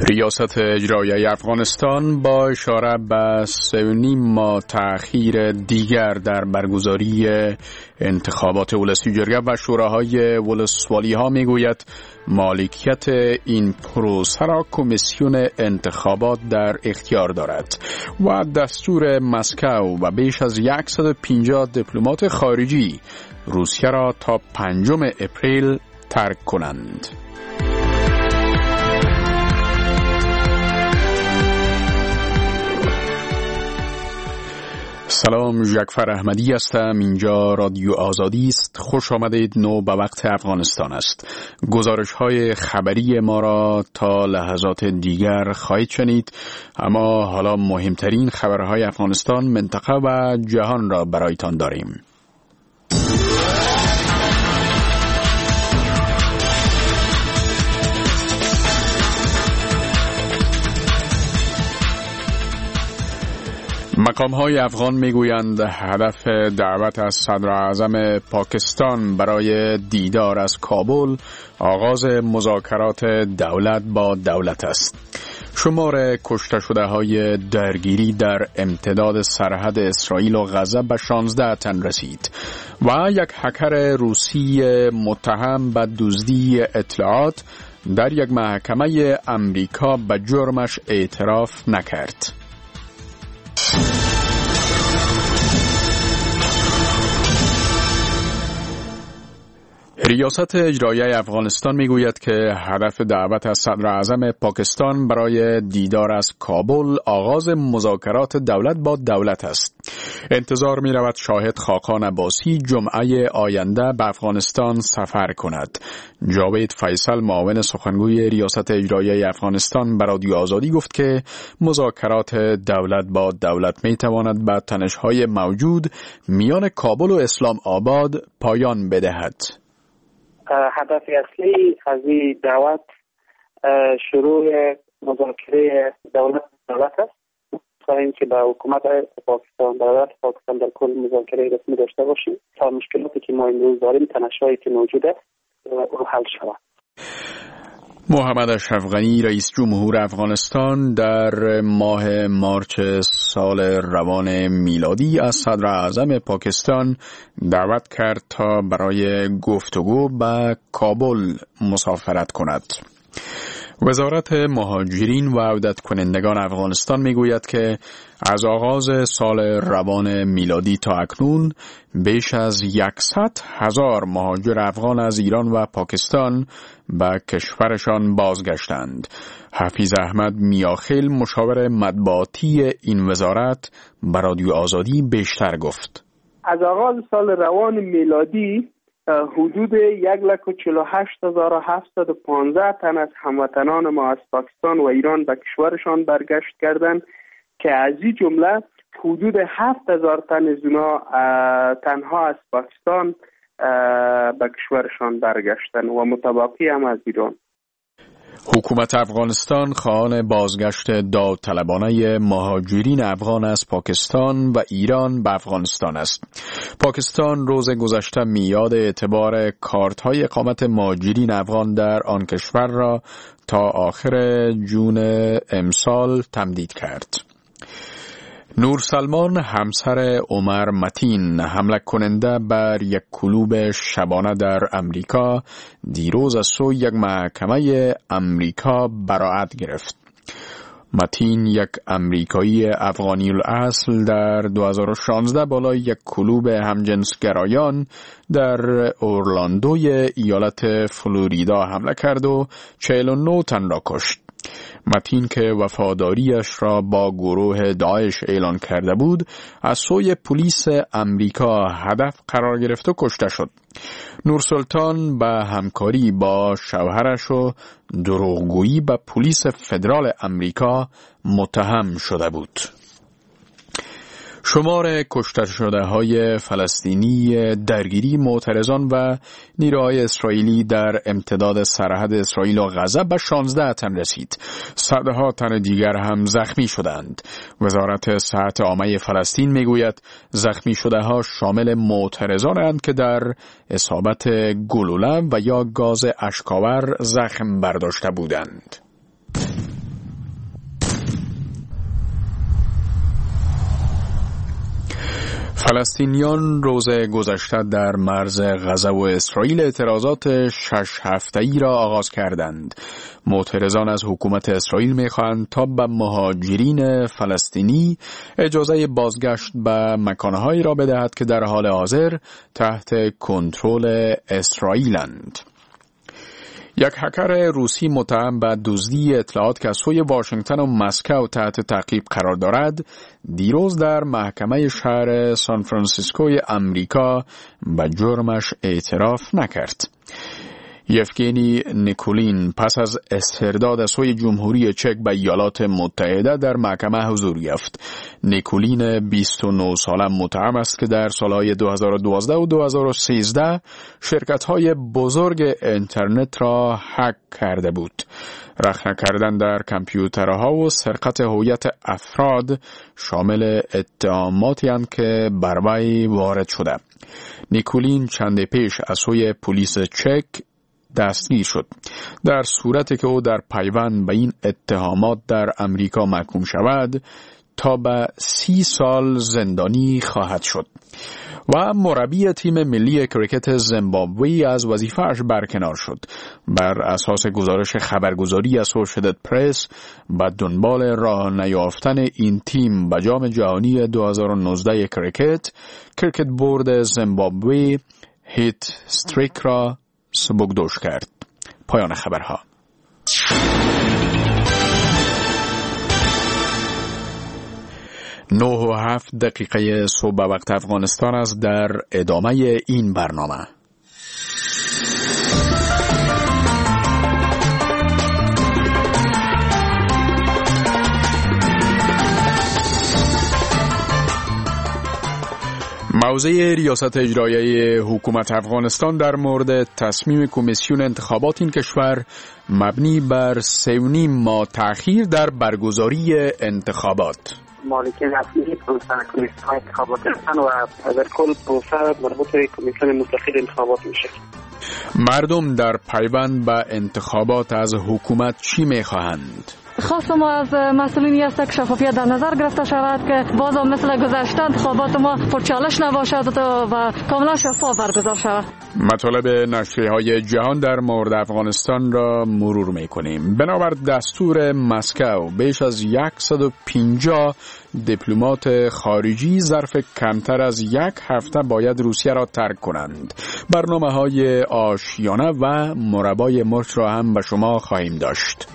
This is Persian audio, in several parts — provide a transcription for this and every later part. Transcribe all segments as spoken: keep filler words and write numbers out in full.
ریاست اجرایی افغانستان با اشاره به سه و نیم ماه تأخیر دیگر در برگزاری انتخابات ولسی جرگه و شوراهای ولسوالی ها میگوید مالکیت این پروسه را کمیسیون انتخابات در اختیار دارد و دستور مسکو و بیش از صد و پنجاه دیپلمات خارجی روسیه را تا پنجم اپریل ترک کنند. سلام، جعفر احمدی هستم. اینجا رادیو آزادی است. خوش آمدید. نو به وقت افغانستان است. گزارش های خبری ما را تا لحظات دیگر خواهید شنید، اما حالا مهمترین خبرهای افغانستان، منطقه و جهان را برایتان داریم. مقام‌های افغان میگویند هدف دعوت از صدر اعظم پاکستان برای دیدار از کابل آغاز مذاکرات دولت با دولت است. شمار کشته شده های درگیری در امتداد سرحد اسرائیل و غزه به شانزده تن رسید و یک هکر روسی متهم به دزدی اطلاعات در یک محکمه امریکا به جرمش اعتراف نکرد. ریاست اجرایی افغانستان میگوید که هدف دعوت از صدر اعظم پاکستان برای دیدار از کابل آغاز مذاکرات دولت با دولت است. انتظار می رود شاهد خاقان عباسی جمعه آینده به افغانستان سفر کند. جاوید فیصل، معاون سخنگوی ریاست اجرایی افغانستان، به رادیو آزادی گفت که مذاکرات دولت با دولت می تواند به تنش‌های موجود میان کابل و اسلام آباد پایان بدهد. هدف اصلی از این دعوت شروع مذاکره دولت دولت است. خواهیم که با حکومت پاکستان دولت پاکستان در کل مذاکره رسمی داشته باشیم تا مشکلاتی که ما امروز داریم، تنش‌هایی که موجوده، او حل شود. محمد اشرف غنی، رئیس جمهور افغانستان، در ماه مارچ سال روان میلادی از صدر اعظم پاکستان دعوت کرد تا برای گفتگو به کابل مسافرت کند. وزارت مهاجرین و عودت کنندگان افغانستان میگوید که از آغاز سال روان میلادی تا اکنون بیش از صد هزار مهاجر افغان از ایران و پاکستان به کشورشان بازگشتند. حفیظ احمد میاخیل، مشاور مطبوعاتی این وزارت، به رادیو آزادی بیشتر گفت. از آغاز سال روان میلادی حدود یک لک و چهل و هشت هزار و هفتصد و پانزده تن از هموطنان ما از پاکستان و ایران به کشورشان برگشت کردند که از این جمله حدود هفت هزار تن از اونا تنها از پاکستان به کشورشان برگشتن و متباقی هم از ایران. حکومت افغانستان خواهان بازگشت داوطلبانه مهاجرین افغان از پاکستان و ایران به افغانستان است. پاکستان روز گذشته میعاد اعتبار کارت‌های اقامت مهاجرین افغان در آن کشور را تا آخر جون امسال تمدید کرد. نور سلمان، همسر عمر متین، حمله کننده بر یک کلوب شبانه در امریکا، دیروز از سوی یک محکمه امریکا براءت گرفت. متین، یک امریکایی افغانی الاصل، در دو هزار و شانزده بالای یک کلوب همجنسگرایان در اورلاندوی ایالت فلوریدا حمله کرد و چهل و نه تن را کشت. متین که وفاداریش را با گروه داعش اعلان کرده بود، از سوی پلیس امریکا هدف قرار گرفت و کشته شد. نورسلطان به همکاری با شوهرش و دروغگویی به پلیس فدرال امریکا متهم شده بود. شمار کشته شده های فلسطینی درگیری معترضان و نیروهای اسرائیلی در امتداد سرحد اسرائیل و غزه به شانزده تن رسید. صدها تن دیگر هم زخمی شدند. وزارت صحت عامه فلسطین میگوید زخمی شده ها شامل معترضانند که در اصابت گلوله و یا گاز اشک‌آور زخم برداشته بودند. فلسطینیان روز گذشته در مرز غزه و اسرائیل اعتراضات شش هفته‌ای را آغاز کردند. معترضان از حکومت اسرائیل می‌خواهند تا به مهاجرین فلسطینی اجازه بازگشت به مکانهایی را بدهد که در حال حاضر تحت کنترل اسرائیلند. یک هکر روسی متهم به دزدی اطلاعات که از سوی واشنگتن و مسکو تحت تعقیب قرار دارد، دیروز در محکمه شهر سان فرانسیسکوی امریکا به جرمش اعتراف نکرد. یفگنی نیکولین پس از استرداد از سوی جمهوری چک به ایالات متحده در محکمه حضور یافت. نیکولین بیست و نه ساله متهم است که در سالهای دو هزار و دوازده و دو هزار و سیزده شرکت‌های بزرگ اینترنت را هک کرده بود. رخنه کردن در کامپیوترها و سرقت هویت افراد شامل اتهاماتی اند که بر وی وارد شده. نیکولین چند پیش از سوی پلیس چک دستگیر شد. در صورتی که او در پیوند به این اتهامات در امریکا محکوم شود تا به سی سال زندانی خواهد شد. و مربی تیم ملی کریکت زیمبابوه از وظیفه‌اش برکنار شد. بر اساس گزارش خبرگزاری اسوشییتد پرس به دنبال راه نیافتن این تیم به جام جهانی دو هزار و نوزده کریکت، کریکت بورد زیمبابوه هیت استریک را سبکدوش کرد. پایان خبرها. نه و هفت دقیقه صبح وقت افغانستان است. در ادامه این برنامه موضع ریاست اجرایی حکومت افغانستان در مورد تصمیم کمیسیون انتخابات این کشور مبنی بر سه و نیم ماه تأخیر در برگزاری انتخابات. مالکین اصلی پروسه کمیسیون انتخابات هستند و در کل پروسه مربوط به کمیسیون مستقل انتخابات میشه. مردم در پیوند به انتخابات از حکومت چی میخواهند؟ خواست ما از مسئولینی است که شفافیت در نظر گرفته شود که باز هم مثل گذشته انتخابات ما پرچالش نباشد و کاملا شفاف برگزار شود. مطالب نشریه‌های جهان در مورد افغانستان را مرور می‌کنیم. بنابر دستور مسکو بیش از صد و پنجاه دیپلمات خارجی ظرف کمتر از یک هفته باید روسیه را ترک کنند. برنامه‌های آشیانه و مربای مرچ را هم به شما خواهیم داشت.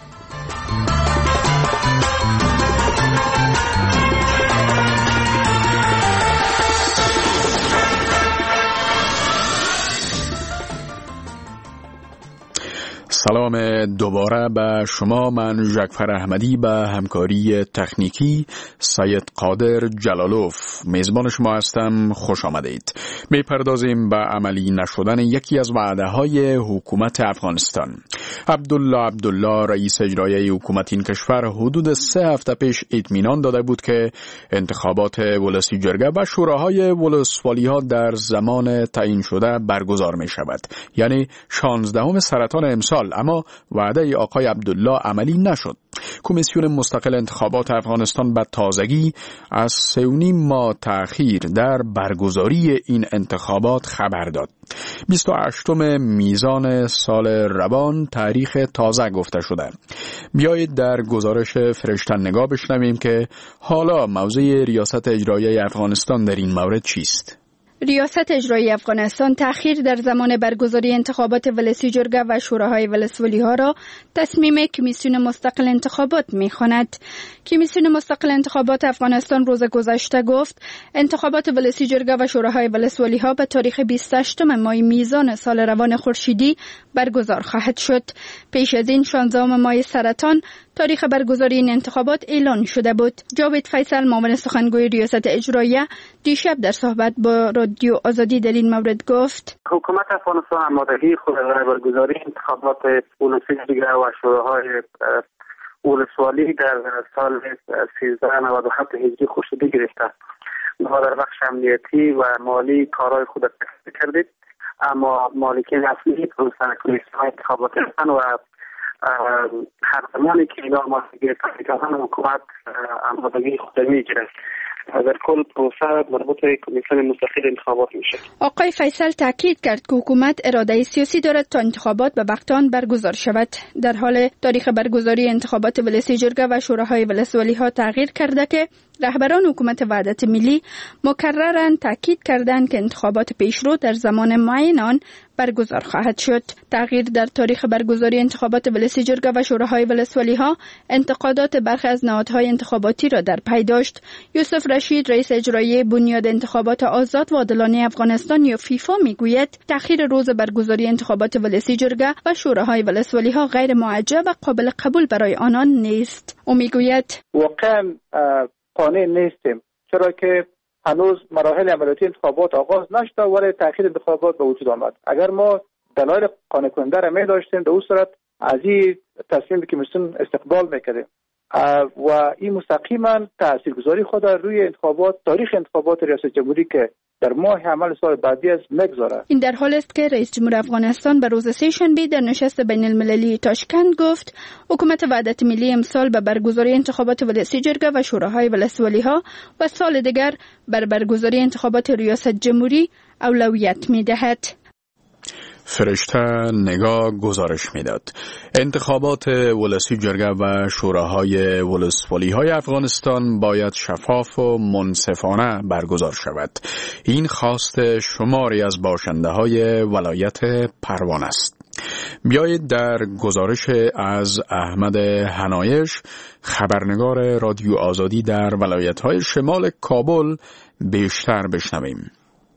سلام دوباره به شما. من جعفر احمدی به همکاری تکنیکی سید قادر جلالوف میزبان شما هستم. خوش آمدید. میپردازیم به عملی نشدن یکی از وعده های حکومت افغانستان. عبدالله عبدالله رئیس اجرایی حکومت این کشور حدود سه هفته پیش اطمینان داده بود که انتخابات ولسی جرگه و شوراهای ولسوالی ها در زمان تعیین شده برگزار می شود، یعنی شانزدهم سرطان امسال. اما وعده آقای عبدالله عملی نشد. کمیسیون مستقل انتخابات افغانستان به تازگی از سه و نیم ماه تأخیر در برگزاری این انتخابات خبر داد. بیست و هشتم میزان سال روان تاریخ تازه گفته شده. بیایید در گزارش فرشتن نگاه بشنویم که حالا موضع ریاست اجرایی افغانستان در این مورد چیست. ریاست اجرایی افغانستان تأخیر در زمان برگزاری انتخابات ولسی جرگه و شوراهای ولسوالی ها را تصمیم کمیسیون مستقل انتخابات می‌خواند. کمیسیون مستقل انتخابات افغانستان روز گذشته گفت انتخابات ولسی جرگه و شوراهای ولسوالی ها به تاریخ بیست و هشتم ماه میزان سال روان خورشیدی برگزار خواهد شد. پیش از این شانزدهم ماه سرطان تاریخ برگزاری این انتخابات اعلان شده بود. جاوید فیصل معاون سخنگوی ریاست اجرایی دیشب در صحبت با رادیو آزادی در این مورد گفت حکومت افغانستان آمادگی خود برای برگزاری انتخابات ولسی جرگه و شوراهای ولسوالی در سال سیزده نود و هفت هجری خورشیدی گرفته. ما در بخش امنیتی و مالی کارهای خود را کردید، اما مالکین اصلی پروسه کمیسیون انتخابات هستند و هر زمانی که اینا آمادگی گرفتن حکومت آمادگی خود میگیره. در کل پروسه مربوط به کمیسیون مستقل انتخابات میشه. آقای فیصل تاکید کرد که حکومت اراده سیاسی دارد تا انتخابات به وقت آن برگزار شود. در حال تاریخ برگزاری انتخابات ولسی جرگه و شوراهای ولسوالی ها تغییر کرده که رهبران حکومت وحدت ملی مکرراً تاکید کردند که انتخابات پیشرو در زمان معین آن برگزار خواهد شد. تغییر در تاریخ برگزاری انتخابات ولسی جرگه و شوراهای ولسوالی ها انتقادات برخی از نهادهای انتخاباتی را در پی داشت. یوسف رشید رئیس اجرایی بنیاد انتخابات آزاد و عادلانه افغانستان یا فیفا میگوید تأخیر روز برگزاری انتخابات ولسی جرگه و شوراهای ولسوالی ها غیر معجب و قابل قبول برای آنان نیست. او میگوید واقعا قانع نیستیم، چرا که هنوز مراحل عملیاتی انتخابات آغاز نشده ولی تأخیر انتخابات به وجود آمد. اگر ما دلایل قانع کننده را می داشتیم در اون صورت از این تصمیم کمیسیون استقبال میکردیم و این مستقیما تاثیرگذاری خود روی انتخابات تاریخ انتخابات ریاست جمهوری که در ماه عمل سال بعدی از مگذاره. این در حال است که رئیس جمهور افغانستان به روز سه‌شنبه در نشست بین المللی تاشکند گفت حکومت وحدت ملی امسال به برگزاری انتخابات ولسی جرگه و شوراهای ولسوالی ها و سال دیگر بر برگزاری انتخابات ریاست جمهوری اولویت می‌دهد. فرشته نگاه گزارش میداد. انتخابات ولسی جرگه و شوراهای ولسوالی های افغانستان باید شفاف و منصفانه برگزار شود. این خواست شماری از باشنده های ولایت پروان است. بیایید در گزارش از احمد حنایش خبرنگار رادیو آزادی در ولایت های شمال کابل بیشتر بشنویم.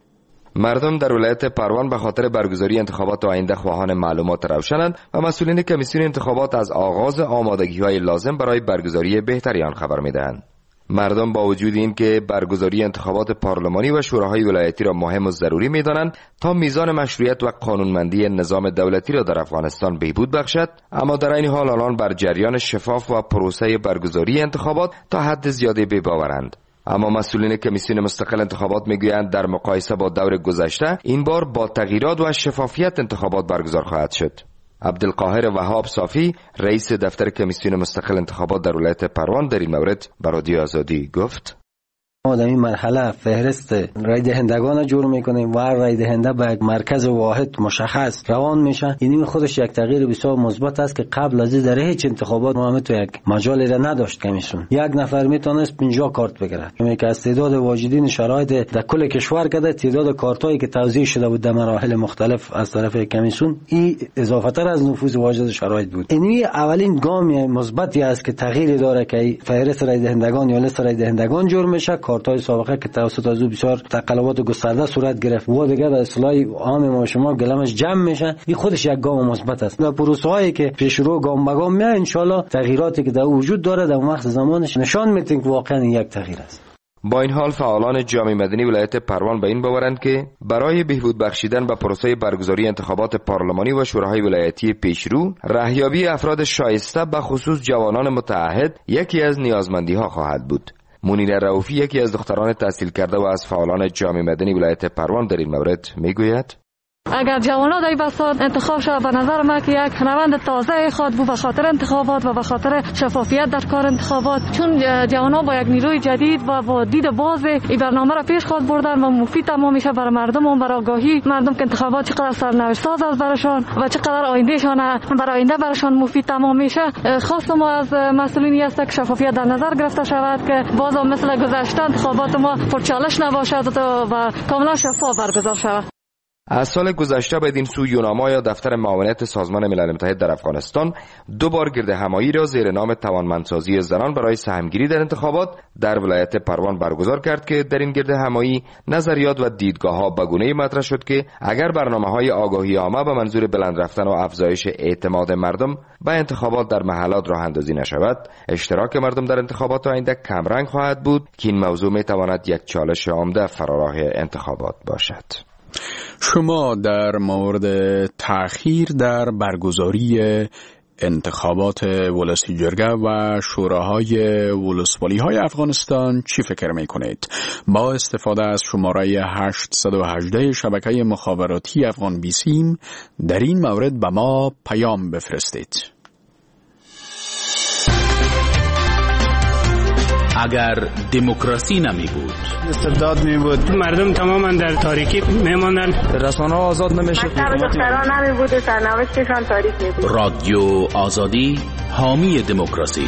مردم در ولایت پروان به خاطر برگزاری انتخابات آینده خواهان معلومات روشنند و مسئولین کمیسیون انتخابات از آغاز آمادگی‌های لازم برای برگزاری بهتری آن خبر می‌دهند. مردم با وجود این که برگزاری انتخابات پارلمانی و شوراهای ولایتی را مهم و ضروری می‌دانند تا میزان مشروعیت و قانونمندی نظام دولتی را در افغانستان بهبود بخشد، اما در این حال آنان بر جریان شفاف و پروسه برگزاری انتخابات تا حد زیادی بی‌باورند. اما مسئولین کمیسیون مستقل انتخابات میگویند در مقایسه با دور گذشته این بار با تغییرات و شفافیت انتخابات برگزار خواهد شد. عبدالقاهر وهاب صافی رئیس دفتر کمیسیون مستقل انتخابات در ولایت پروان در این مورد به رادیو آزادی گفت: ما در این مرحله فهرست رای دهندگان جور میکنیم و هر رای دهنده به یک مرکز واحد مشخص روان میشه. این خودش یک تغییر بسیار مثبت است که قبل از این در هیچ انتخابات ما تو یک مجالی را نداشت کمیسیون. یک نفر میتونست پنجاه کارت بگیره. چون که از تعداد واجدین شرایط در کل کشور کده تعداد کارتایی که توزیع شده بود در مراحل مختلف از طرف کمیسیون این اضافه تر از نفوذ واجد شرایط بود. این اولین گام مثبتی است که تغییر داره که فهرست رای دهندگان یا لیست رای دهندگان جور میشه. کارت‌های سابقه که توسط از بسیار تقلبات گسترده صورت گرفت و دیگه در اصلاح عام ما شما گلمش جمع میشه. این خودش یک گام مثبت است. در پروسه‌هایی که پیش رو گام به گام میاد ان شاءالله تغییراتی که در وجود داره در وقت زمانش نشان میده که واقعا یک تغییر است. با این حال فعالان جامعه مدنی ولایت پروان به این باورند که برای بهبود بخشیدن به پروسه برگزاری انتخابات پارلمانی و شوراهای ولایتی پیشرو رهیابی افراد شایسته به خصوص جوانان متعهد یکی از نیازمندی‌ها خواهد بود. منیر رؤوفی یکی از دختران تحصیل کرده و از فعالان جامعه مدنی ولایت پروان در این مورد میگوید: اگر جوانا در بساط انتخاب شود به نظر من که یک روند تازه خواهد بود به خاطر انتخابات و به خاطر شفافیت در کار انتخابات، چون جوانا با یک نیروی جدید و با دید باز این برنامه را پیش خواهد بردن و مفید تمام میشه برای مردم و برای آگاهی مردم که انتخابات چقدر سرنوشت ساز است برایشان و چقدر آیندهشان برای آینده برایشان مفید تمام میشه. خواست ما از مسئولینی است که شفافیت در نظر گرفته شود که باز مثل گذشته انتخابات ما پرچالش نباشد و کاملا شفاف برگزار شود. از سال گذشته بدین سو یوناما یا دفتر معاونت سازمان ملل متحد در افغانستان دو بار گرد همایی را زیر نام توانمندسازی زنان برای سهمگیری در انتخابات در ولایت پروان برگزار کرد که در این گرد همایی نظریات و دیدگاه‌ها به گونه‌ای مطرح شد که اگر برنامه‌های آگاهی عامه به منظور بلند رفتن و افزایش اعتماد مردم به انتخابات در محلات راه اندازی نشود، اشتراک مردم در انتخابات آینده کمرنگ خواهد بود که این موضوع می‌تواند یک چالش عمده فراراه انتخابات باشد. شما در مورد تأخیر در برگزاری انتخابات ولسی جرگه و شوراهای ولسوالی های افغانستان چی فکر می کنید؟ با استفاده از شماره هشتصد و هجده شبکه مخابراتی افغان بیسیم در این مورد به ما پیام بفرستید. اگر دموکراسی نمی بود، استبداد می بود، مردم تماما در تاریکی می ماندن، رسانه ها آزاد نمی شد، دختران نمی بود، سرنوشتشان تاریک می بود. رادیو آزادی حامی دموکراسی.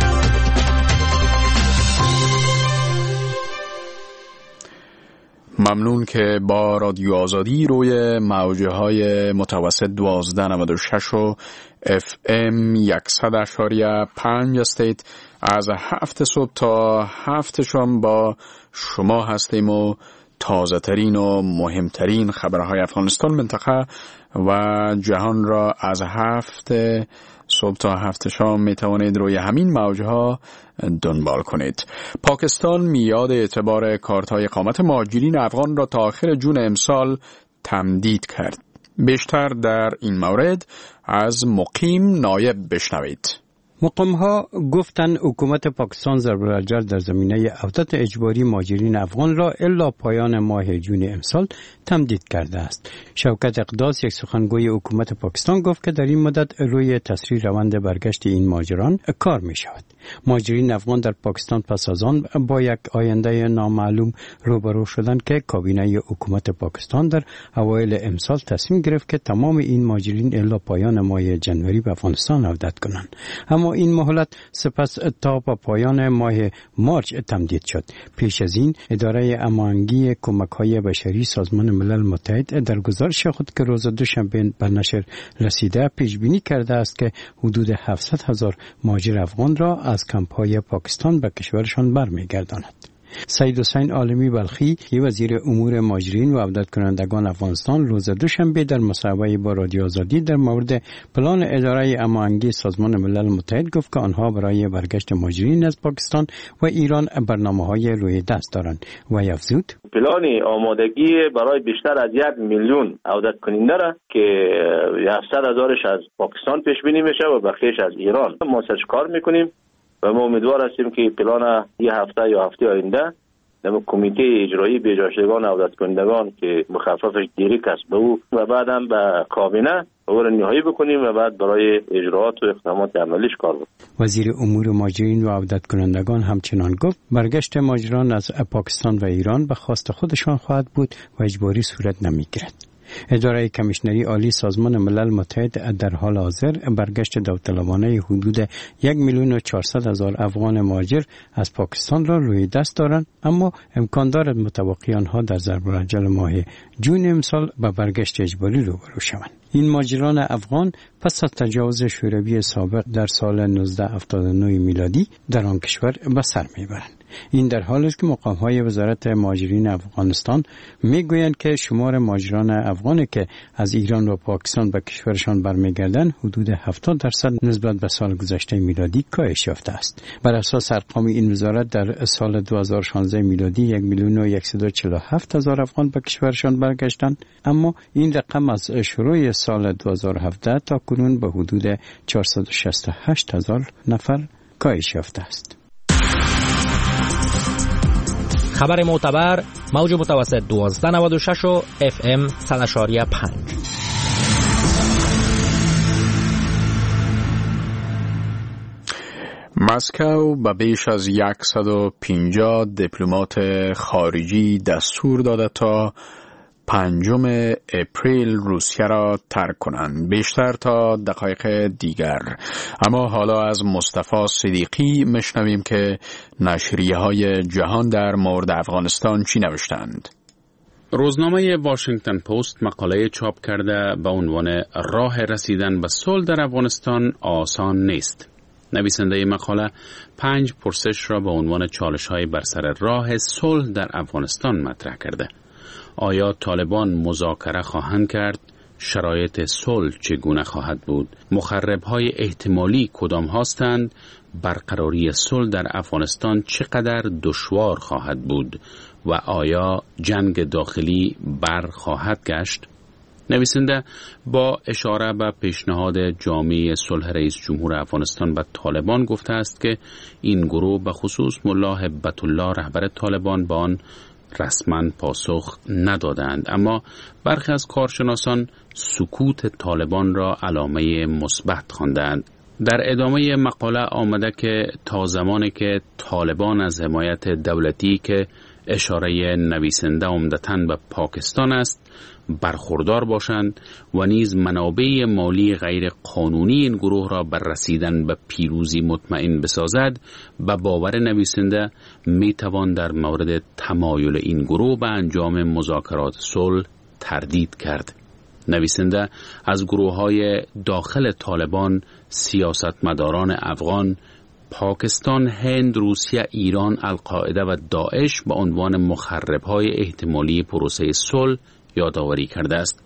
ممنون که با رادیو آزادی روی موجه های متوسط دوازده نود و شش و اف ام صد اشاریه پنج استید. از هفت صبح تا هفت شام با شما هستیم و تازه ترین و مهمترین خبرهای افغانستان، منطقه و جهان را از هفت صبح تا هفت شام می توانید روی همین موجه ها دنبال کنید. پاکستان میاد اعتبار کارت‌های اقامت مهاجرین افغان را تا آخر جون امسال تمدید کرد. بیشتر در این مورد از مقیم نایب بشنوید. مقام‌ها گفتند حکومت پاکستان ضرب الجل در زمینه عودت اجباری مهاجرین افغان را الا پایان ماه جون امسال تمدید کرده است. شوکت اقدس، یک سخنگوی حکومت پاکستان، گفت که در این مدت روی تسریع روند برگشت این مهاجران کار می شود. مهاجرین افغان در پاکستان پس از آن با یک آینده نامعلوم روبرو شدند که کابینه حکومت پاکستان در اوایل امسال تصمیم گرفت که تمام این مهاجرین الا پایان ماه جنوری به افغانستان عودت کنند. اما این مهلت سپس تا به پایان ماه مارچ تمدید شد. پیش از این اداره هماهنگی کمک‌های بشری سازمان ملل متحد در گزارش خود که روز دوشنبه به نشر رسیده پیش بینی کرده است که حدود هفتصد هزار مهاجر افغان را از کمپ‌های پاکستان به کشورشان برمیگرداند. سید حسین عالمی بلخی، وزیر امور مهاجرین و عودت کنندگان افغانستان، روز دوشنبه در مصاحبه با رادیو آزادی در مورد پلان اداره هماهنگی سازمان ملل متحد گفت که آنها برای برگشت مهاجرین از پاکستان و ایران برنامه‌های روی دست دارند و افزود: پلان آمادگی برای بیشتر از یک میلیون عودت کننده را که هفتصد هزارش از پاکستان پیش بینی میشه و بقیه‌اش از ایران ما سرچ کار میکنیم و ما امیدوار هستیم که پلان یه هفته یا هفته آینده در کمیته اجرایی بی‌جاشدگان عودت کنندگان که مخففش دیریک است به او و بعدم به کابینه او را نهایی بکنیم و بعد برای اجراات و اقدامات عملیش کار بکنیم. وزیر امور مهاجرین و عودت کنندگان همچنان گفت برگشت مهاجران از پاکستان و ایران به خواست خودشان خواهد بود و اجباری صورت نمی‌گیرد. اداره کمیشنری عالی سازمان ملل متحد در حال حاضر برگشت داوطلبانه حدود یک میلیون و چهارصد هزار افغان مهاجر از پاکستان را روی دست دارند، اما امکان دارد متوقی آنها در ضرب الجل ماه جون امسال به برگشت اجباری روبرو شوند. این مهاجران افغان پس از تجاوز شوروی سابق در سال نوزده هفتاد و نه میلادی در آن کشور به سر میبرند. این در حالی است که مقام‌های وزارت مهاجرین افغانستان میگویند که شمار مهاجران افغانی که از ایران و پاکستان به کشورشان برمیگردند حدود هفتاد درصد نسبت به سال گذشته میلادی کاهش یافته است. بر اساس ارقام این وزارت در سال دو هزار و شانزده میلادی یک میلیون و صد و چهل و هفت هزار افغان به کشورشان برگشتند، اما این رقم از شروع سال دو هزار و هفده تا کنون به حدود چهارصد و شصت و هشت هزار نفر کاهش یافته است. خبر معتبر موج متوسط دوازده نود و شش و اف ام صد اشاریه پنج. مسکو به بیش از صد و پنجاه دیپلمات خارجی دستور داده تا پنجم اپریل روسیه را ترک کنند، بیشتر تا دقایق دیگر. اما حالا از مصطفی صدیقی مشنویم که نشریه‌های جهان در مورد افغانستان چی نوشتند. روزنامه واشنگتن پست مقاله چاپ کرده با عنوان راه رسیدن به صلح در افغانستان آسان نیست. نویسنده مقاله پنج پرسش را با عنوان چالش‌های بر سر راه صلح در افغانستان مطرح کرده. آیا طالبان مذاکره خواهند کرد؟ شرایط صلح چگونه خواهد بود؟ مخرب‌های احتمالی کدام هستند؟ برقراری صلح در افغانستان چقدر دشوار خواهد بود و آیا جنگ داخلی بر خواهد گشت؟ نویسنده با اشاره به پیشنهاد جامعه صلح رئیس جمهور افغانستان به طالبان گفته است که این گروه به خصوص ملا هبت الله رهبر طالبان با آن رسما پاسخ ندادند، اما برخی از کارشناسان سکوت طالبان را علامه مثبت خواندند. در ادامه مقاله آمده که تا زمانی که طالبان از حمایت دولتی که اشاره نویسنده عمدتاً به پاکستان است برخوردار باشند و نیز منابع مالی غیر قانونی این گروه را بر رسیدن به پیروزی مطمئن بسازد، به باور نویسنده می توان در مورد تمایل این گروه به انجام مذاکرات صلح تردید کرد. نویسنده از گروه‌های داخل طالبان، سیاستمداران افغان، پاکستان، هند، روسیه، ایران، القاعده و داعش به عنوان مخرب‌های احتمالی پروسه صلح یادآوری کرده است.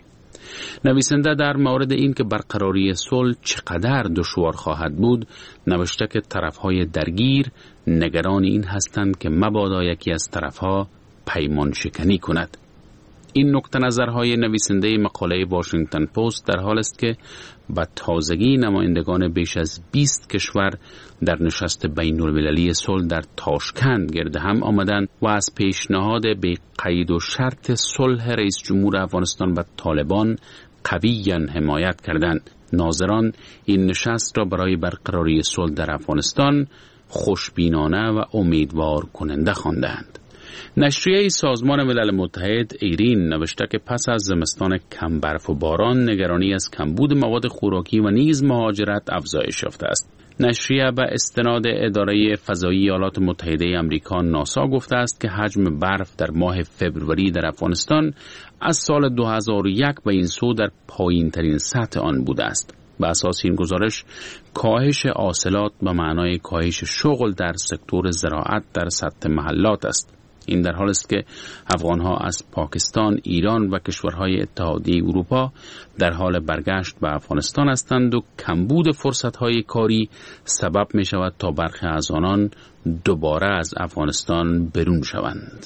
نویسنده در مورد این که برقراری صلح چقدر دشوار خواهد بود نوشته که طرف‌های درگیر نگران این هستند که مبادا یکی از طرف‌ها پیمان شکنی کند. این نکته نظرهای نویسنده مقاله واشنگتن پست در حال است که به تازگی نمایندگان بیش از بیست کشور در نشست بین المللی صلح در تاشکند گرد هم آمدند و از پیشنهاد به قید و شرط صلح رئیس جمهور افغانستان با طالبان قویاً حمایت کردند. ناظران این نشست را برای برقراری صلح در افغانستان خوشبینانه و امیدوار کننده خواندند. نشریه سازمان ملل متحد ایرین نوشته که پس از زمستان کم برف و باران نگرانی از کمبود مواد خوراکی و نیز مهاجرت افزایش یافته است. نشریه به استناد اداره فضایی ایالات متحده آمریکا ناسا گفته است که حجم برف در ماه فوریه در افغانستان از سال دو هزار و یک به این سو در پایین ترین سطح آن بوده است. به اساس این گزارش کاهش حاصلات به معنای کاهش شغل در سکتور زراعت در سطح محلات است. این در حال است که افغانها از پاکستان، ایران و کشورهای اتحادیه اروپا در حال برگشت به افغانستان هستند و کمبود فرصتهای کاری سبب می شود تا برخی از آنان دوباره از افغانستان برون شوند.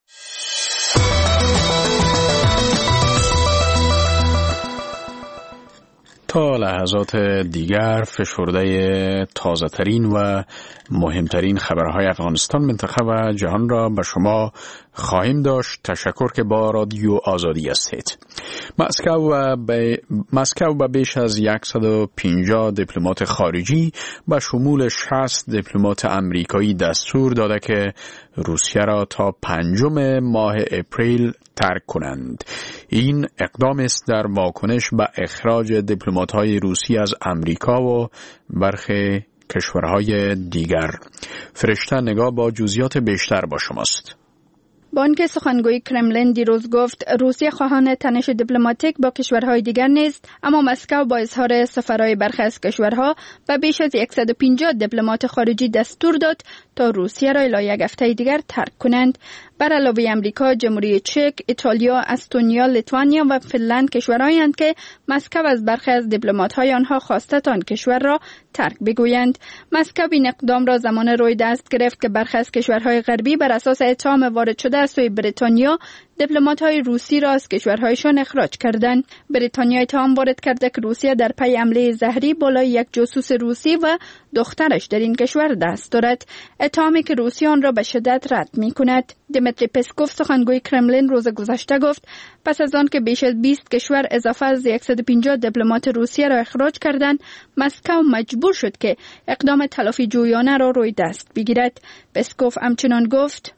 تا لحظات دیگر فشرده تازه ترین و مهمترین خبرهای افغانستان، منطقه و جهان را به شما خواهیم داشت. تشکر که با رادیو آزادی هستید. مسکو و ب... مسکو به بیش از صد و پنجاه دیپلمات خارجی به شمول شصت دیپلمات آمریکایی دستور داده که روسیه را تا پنجم ماه اپریل ترک کنند. این اقدام است در واکنش به اخراج دیپلمات‌های روسی از آمریکا و برخی کشورهای دیگر. فرشته نگاه با جزئیات بیشتر با شماست. بانک سخنگوی کرملین دیروز گفت روسیه خواهان تنش دیپلماتیک با کشورهای دیگر نیست، اما مسکو با اظهار سفرای برخی از کشورها و بیش از صد و پنجاه دیپلمات خارجی دستور داد تا روسیه را الی یک هفته دیگر ترک کنند. بر علاوه امریکا، جمهوری چک، ایتالیا، استونیا، لیتوانیا و فنلند کشورهایند که مسکو از برخی از دیپلمات‌های آنها خواسته آن کشور را ترک بگویند. مسکو این اقدام را زمان روی دست گرفت که برخی از کشورهای غربی بر اساس اتهام وارد شده از سوی بریتانیا دیپلمات‌های روسی را از کشورهایشان اخراج کردند. بریتانیا اتهام وارد کرده که روسیه در پی حمله زهری بالای یک جاسوس روسی و دخترش در این کشور دست دارد، اتهامی که روسیه آن را به شدت رد می‌کند. دیمیتری پسکوف سخنگوی کرملین روز گذشته گفت پس از آن که بیش از بیست کشور اضافه از صد و پنجاه دیپلمات روسیه را اخراج کردند، مسکو مجبور شد که اقدام تلافی جویانه را روی دست بگیرد. پسکوف همچنان گفت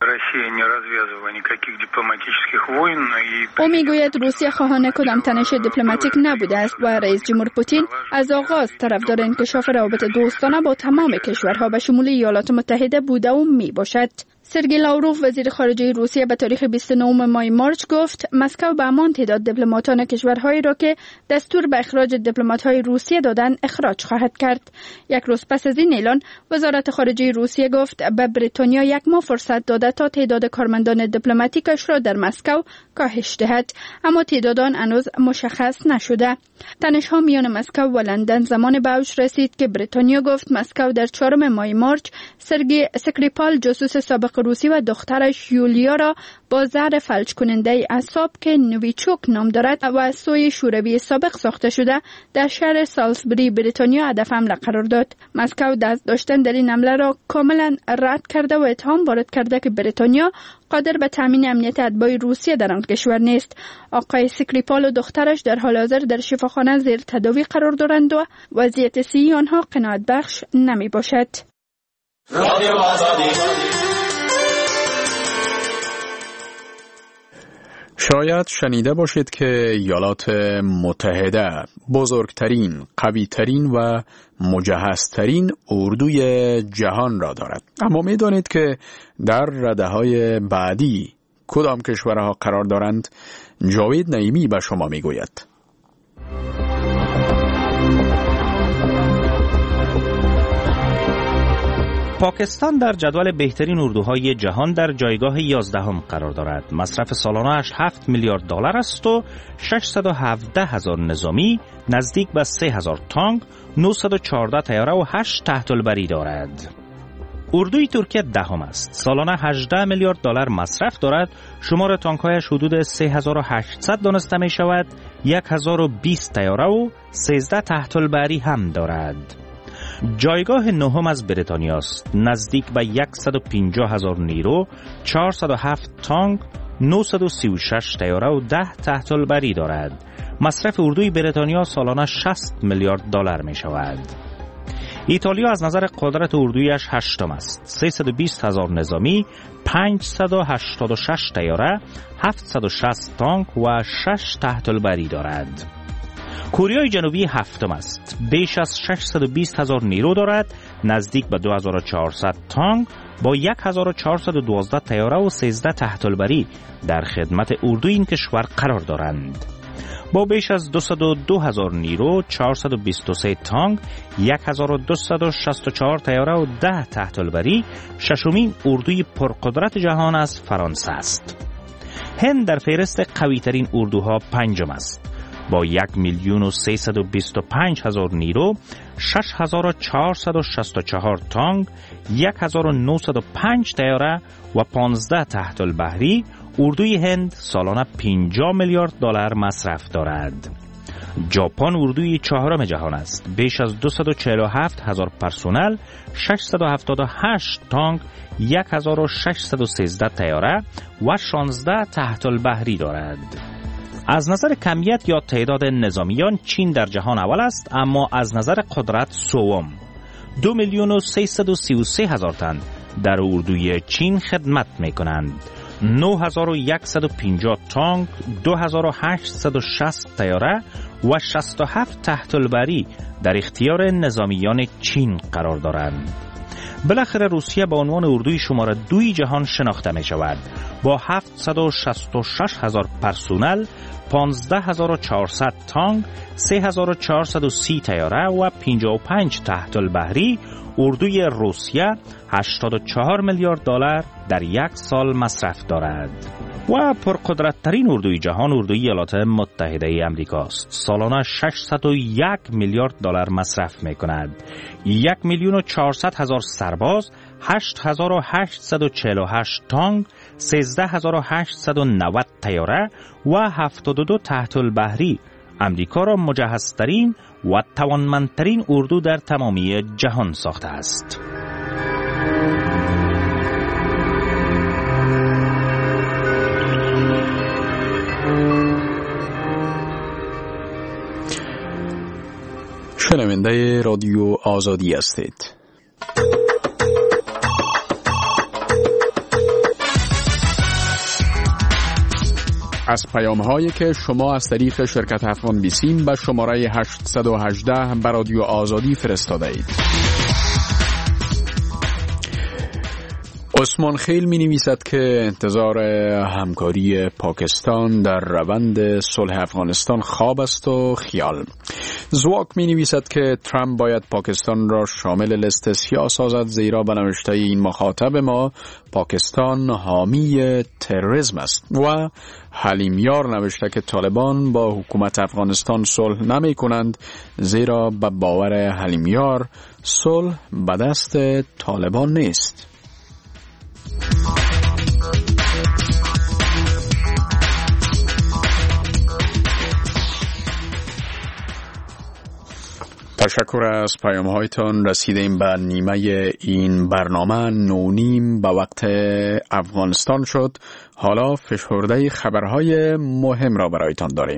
او میگوید روسیه خواهان کدام تنش دیپلماتیک نبوده است و رئیس جمهور پوتین از آغاز طرفدار انکشاف روابط دوستانه با تمام کشورها به شمول ایالات متحده بوده و می باشد. سرگئی لاوروف وزیر خارجه روسیه به تاریخ بیست و نهم ماه مارچ گفت مسکو به همان تعداد دیپلماتان کشورهایی را که دستور به اخراج دیپلمات‌های روسیه دادند اخراج خواهد کرد. یک روز پس از این اعلان وزارت خارجه روسیه گفت به بریتانیا یک ماه فرصت داده تا تعداد کارمندان دیپلماتیکش را در مسکو کاهش دهد، اما تعداد آن هنوز مشخص نشده. تنش‌ها میان مسکو و لندن زمان به اوج رسید که بریتانیا گفت مسکو در چهارم ماه مارچ سرگئی اسکریپال جاسوس سابق سابق روسی و دخترش یولیا را با زهر فلج کننده اعصاب که نویچوک نام دارد و از سوی شوروی سابق ساخته شده در شهر سالزبری بریتانیا هدف حمله قرار داد. مسکو دست داشتن در این حمله را کاملا رد کرده و اتهام وارد کرده که بریتانیا قادر به تامین امنیت اتباع روسیه در آن کشور نیست. آقای سکریپال و دخترش در حال حاضر در شفاخانه زیر تداوی قرار دارند و وضعیت صحی آنها قناعت بخش نمی باشد. رادیو آزادی. شاید شنیده باشید که ایالات متحده بزرگترین، قویترین و مجهزترین اردوی جهان را دارد. اما می دانید که در رده‌های بعدی کدام کشورها قرار دارند؟ جاوید نعیمی به شما می گوید. پاکستان در جدول بهترین اردوهای جهان در جایگاه یازدهم قرار دارد. مصرف سالانه‌اش هفت میلیارد دلار است و ششصد و هفده هزار نظامی، نزدیک به سه هزار تانک، نهصد و چهارده طیاره و هشت تحت البری دارد. اردوی ترکیه دهم است. سالانه هجده میلیارد دلار مصرف دارد. شمار تانک‌هایش حدود سه هزار و هشتصد دانسته می شود. هزار و بیست طیاره و سیزده تحت البری هم دارد. جایگاه نهم از بریتانیا است. نزدیک به صد و پنجاه هزار نیرو، چهارصد و هفت تانک، نهصد و سی و شش طیاره و ده تحت البری دارد. مصرف اردوی بریتانیا سالانه شصت میلیارد دلار می شود. ایتالیا از نظر قدرت اردویش هشتم است. سیصد و بیست هزار نظامی، پانصد و هشتاد و شش طیاره، هفتصد و شصت تانک و شش تحت البری دارد. کره جنوبی هفتم است. بیش از ششصد و بیست هزار نیرو دارد، نزدیک به دو هزار و چهارصد تانک با هزار و چهارصد و دوازده طیاره و سیزده تحت البری در خدمت اردوی این کشور قرار دارند. با بیش از دویست و دو هزار نیرو، چهارصد و بیست و سه تانک، هزار و دویست و شصت و چهار طیاره و ده تحت البری، ششمین اردوی پرقدرت جهان از فرانسه است. هند در فهرست قوی‌ترین اردوها پنجم است. با یک میلیون و سیصد و بیست و پنج هزار نیرو، شش هزار و چهارصد و شصت و چهار تانک، هزار و نهصد و پنج طیاره و پانزده تحت البحری، اردوی هند سالانه پنجاه میلیارد دلار مصرف دارد. ژاپن اردوی چهارم جهان است. بیش از دویست و چهل و هفت هزار پرسنل، ششصد و هفتاد و هشت تانک، هزار و ششصد و سیزده طیاره و شانزده تحت البحری دارد. از نظر کمیت یا تعداد نظامیان چین در جهان اول است، اما از نظر قدرت سوم. دو میلیون و سیصد و سی و سه هزار تن در اردوی چین خدمت می کنند. نه هزار و صد و پنجاه تانک، دو هزار و هشتصد و شصت طیاره و شصت و هفت تحت البری در اختیار نظامیان چین قرار دارند. بالاخره روسیه به عنوان اردوی شماره دوی جهان شناخته می شود. با هفتصد و شصت و شش هزار پرسنل، پانزده هزار و چهارصد تانک، سه هزار و چهارصد و سی طیاره و پنجاه و پنج تحت البحری، اردوی روسیه هشتاد و چهار میلیارد دلار در یک سال مصرف دارد. و پرقدرت ترین اردوی جهان اردوی ایالات متحده ای آمریکا است. سالانه ششصد و یک میلیارد دلار مصرف می کند. یک میلیون و چهارصد هزار سرباز، هشت هزار و هشتصد و چهل و هشت تانک، سیزده هزار و هشتصد و نود طیاره و هفتاد و دو تحت البحری امریکا را مجهزترین و توانمندترین اردو در تمامی جهان ساخته است. شنونده رادیو آزادی هستید. از پیام هایی که شما از طریق شرکت افغان بیسیم به شماره هشتصد و هجده به رادیو آزادی فرستاده اید. عثمان خیل می نویسد که انتظار همکاری پاکستان در روند صلح افغانستان خواب است و خیال. زواک می نویسد که ترامپ باید پاکستان را شامل لیست سیاه سازد، زیرا به نوشته این مخاطب ما پاکستان حامی تروریسم است. و حلیم یار نوشته که طالبان با حکومت افغانستان صلح نمی کنند، زیرا به باور حلیم یار صلح به دست طالبان نیست. تشکر از پیام هایتان. رسیدیم به نیمه این برنامه. نونیم به وقت افغانستان شد. حالا فشرده خبرهای مهم را برایتان داریم.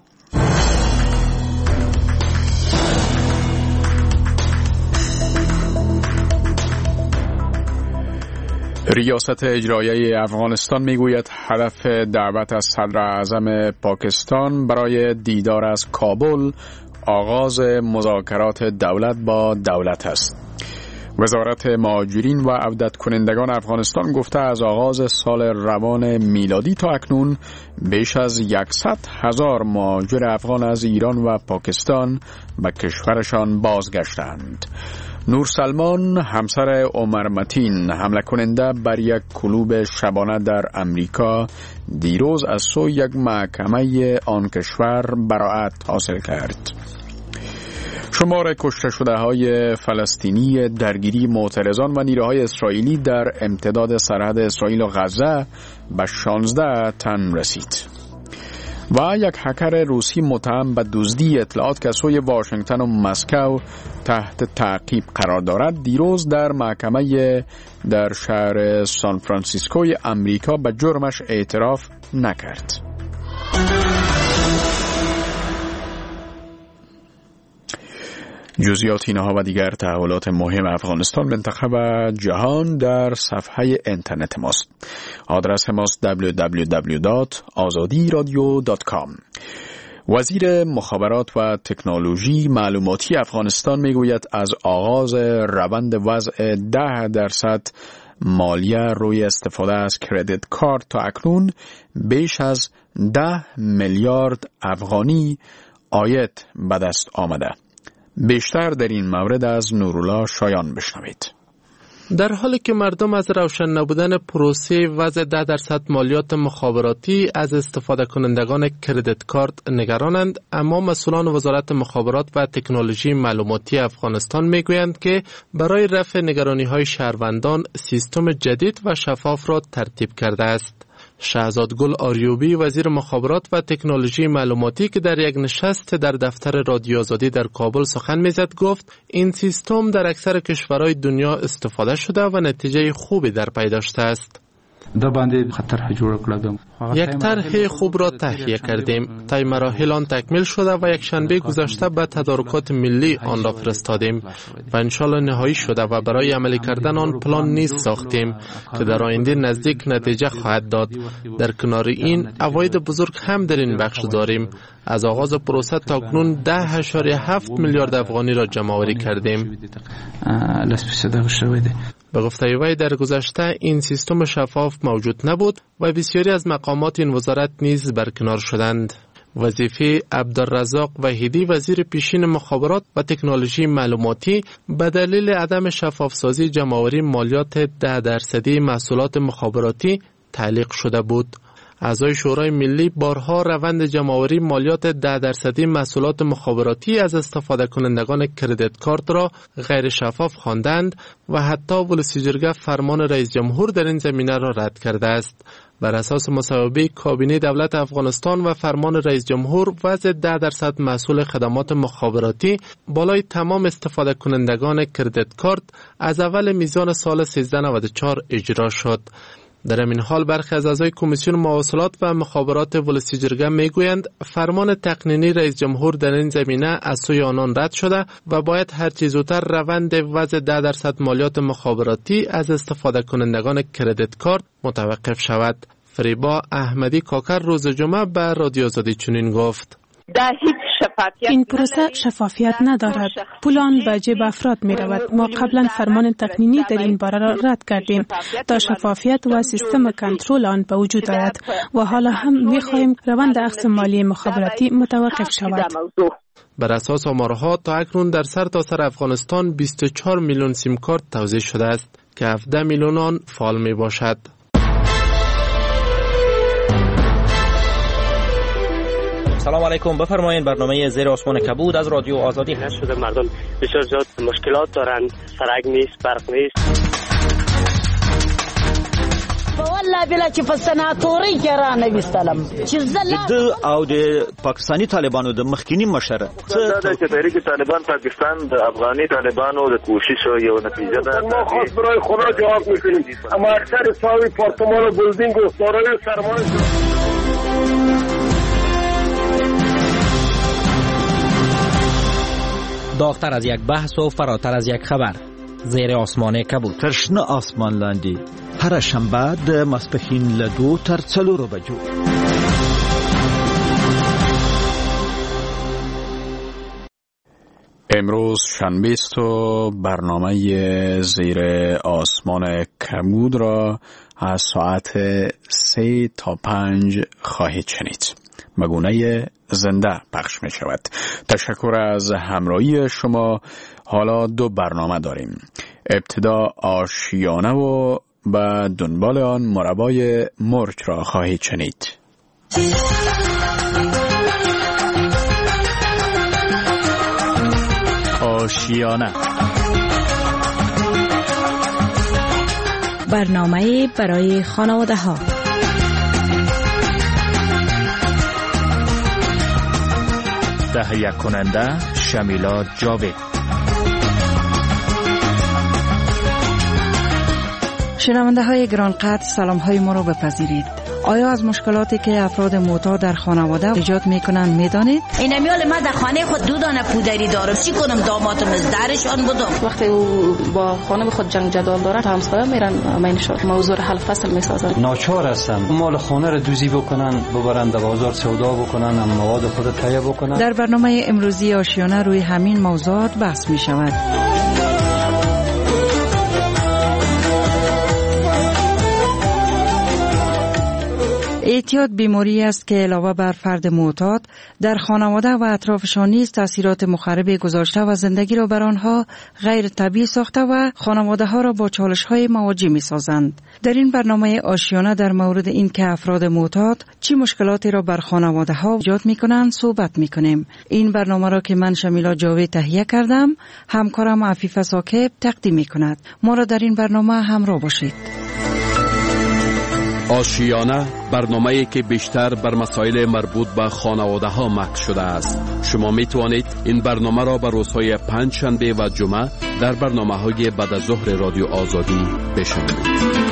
ریاست اجرایی افغانستان میگوید هدف دعوت از صدر اعظم پاکستان برای دیدار از کابل آغاز مذاکرات دولت با دولت است. وزارت مهاجرین و عودت کنندگان افغانستان گفته از آغاز سال روان میلادی تا اکنون بیش از صد هزار مهاجر افغان از ایران و پاکستان به کشورشان بازگشتند. نور سلمان همسر عمر متین حمله کننده بر یک کلوب شبانه در امریکا دیروز از سوی یک محکمه آن کشور براءت حاصل کرد. شمار کشته شده های فلسطینی درگیری معترضان و نیروهای اسرائیلی در امتداد سرحد اسرائیل و غزه به شانزده تن رسید. و یک هکر روسی متهم به دزدی اطلاعات که سوی واشنگتن و مسکو تحت تعقیب قرار دارد دیروز در محکمه در شهر سان فرانسیسکوی امریکا به جرمش اعتراف نکرد. جزئیات اینها و دیگر تحولات مهم افغانستان، منطقه و جهان در صفحه اینترنت ماست. آدرس ماست دبلیو دبلیو دبلیو دات آزادی رادیو دات کام. وزیر مخابرات و تکنولوژی معلوماتی افغانستان میگوید از آغاز روند وضع ده درصد مالیه روی استفاده از کردیت کارت تا اکنون بیش از ده میلیارد افغانی عاید به دست آمده. بیشتر در این مورد از نورالله شایان بشنوید. در حالی که مردم از روشن نبودن پروسه وضع ده درصد مالیات مخابراتی از استفاده کنندگان کردیت کارت نگرانند، اما مسئولان وزارت مخابرات و تکنولوژی معلوماتی افغانستان میگویند که برای رفع نگرانی‌های شهروندان سیستم جدید و شفاف را ترتیب کرده است. شهزادگل آریوبی وزیر مخابرات و تکنولوژی معلوماتی که در یک نشست در دفتر رادیو آزادی در کابل سخن میزد گفت این سیستم در اکثر کشورهای دنیا استفاده شده و نتیجه خوبی در پی داشته است. یک طرح خوب را تهیه کردیم. طی مراحل آن تکمیل شده و یک شنبه گذشته به تدارکات ملی آن را فرستادیم و انشالله نهایی شده و برای عملی کردن آن پلان نیز ساختیم که در آینده نزدیک نتیجه خواهد داد. در کنار این عواید بزرگ هم در این بخش داریم. از آغاز پروسه تا کنون ده اشاریه هفت میلیارد افغانی را جمع آوری کردیم. به گفته وی در گذشته این سیستم شفاف موجود نبود و بسیاری از مقامات این وزارت نیز برکنار شدند. وظیفه عبدالرزاق وحیدی وزیر پیشین مخابرات و تکنولوژی معلوماتی به دلیل عدم شفافسازی جمع‌آوری مالیات ده درصدی محصولات مخابراتی تعلیق شده بود. اعضای شورای ملی بارها روند جمع‌آوری مالیات ده درصدی محصولات مخابراتی از استفاده کنندگان کردیت کارت را غیر شفاف خواندند و حتی ولسی جرگه فرمان رئیس جمهور در این زمینه را رد کرده است. بر اساس مصوبه کابینه دولت افغانستان و فرمان رئیس جمهور، وضع ده درصد محصول خدمات مخابراتی بالای تمام استفاده کنندگان کردیت کارت از اول میزان سال سیزده نود و چهار اجرا شد. در این حال برخی از اعضای کمیسیون مواصلات و مخابرات ولسی جرگه میگویند فرمان تقنینی رئیس جمهور در این زمینه از سوی آنان رد شده و باید هر چه زودتر روند وضع ده درصد مالیات مخابراتی از استفاده کنندگان کردیت کارت متوقف شود. فریبا احمدی کاکر روز جمعه به رادیو آزادی چنین گفت: این پروسه شفافیت ندارد. پولان به جیب افراد می رود. ما قبلا فرمان تقنینی در این باره را رد کردیم تا شفافیت و سیستم کنترل آن به وجود آید و حالا هم می خواهیم روند اخذ مالی مخابراتی متوقف شود. بر اساس آمارها تا اکنون در سرتاسر افغانستان بیست و چهار میلیون سیم کارت توزیع شده است که هفده میلیون آن فعال می باشد. سلام علیکم، بفرمایید. برنامه زیر آسمان کبود از رادیو آزادی هست. شده مردم بسیار زیاد مشکلات دارند، سرک نیست، برق نیست. والله بلا چې په سناتوري کې را نویستلم چې زله او د پاکستانی طالبانو د مخکینی مشر دا چې تحریک طالبان پاکستان د افغاني طالبانو د کوشش یو نتیجه ده. ما خاص برای خدا جواب میکنیم اما اکثر ساوی پارتمان و بلدینگ و دارای سرمایه داغتر از یک بحث و فراتر از یک خبر زیر آسمان کبود ترشنه آسمان لاندی هر شنبه د ماسپښین له دو تر څلورو بجو. امروز شنبه است و برنامه زیر آسمان کبود را از ساعت سه تا پنج خواهید شنید. مگونه زنده پخش می شود. تشکر از همراهی شما. حالا دو برنامه داریم. ابتدا آشیانه و به دنبال آن مربای مرغ را خواهید شنید. آشیانه برنامه برای خانواده ها. تهیه کننده شمیلا جاوید. شنونده های گرانقدر سلام های ما رو بپذیرید. آیا از مشکلاتی که افراد معتاد در خانواده ایجاد میکنن میدانید؟ این میال من در خانه خود دو دانه پودری دارم، چی کنم؟ دامادم از درشان بدم. وقتی او با خانه خود جنگ جدال داره همسایه میرن مینشور موضوع حل فصل میسازن. ناچار هستن مال خانه رو دوزی بکنن، ببرن در بازار سودا بکنن، هم مواد خود تهیه بکنن. در برنامه امروزی آشیانه روی همین موضوعات بحث می شود. اعتیاد بیماری است که علاوه بر فرد معتاد در خانواده و اطرافشان نیز تاثیرات مخرب گذاشته و زندگی را بر آنها غیر طبیعی ساخته و خانواده ها را با چالش های مواجه می سازند. در این برنامه آشیانه در مورد این که افراد معتاد چه مشکلاتی را بر خانواده ها ایجاد می کنند صحبت می کنیم. این برنامه را که من شمیلا جاوید تهیه کردم، همکارم عفیفه ساکب تقدیم می کند. ما را در این برنامه همراه باشید. آشیانه برنامه‌ای که بیشتر بر مسائل مربوط به خانواده ها مکس شده است. شما می توانید این برنامه را به روزهای پنج شنبه و جمعه در برنامه‌های بعد از ظهر رادیو آزادی بشنوید.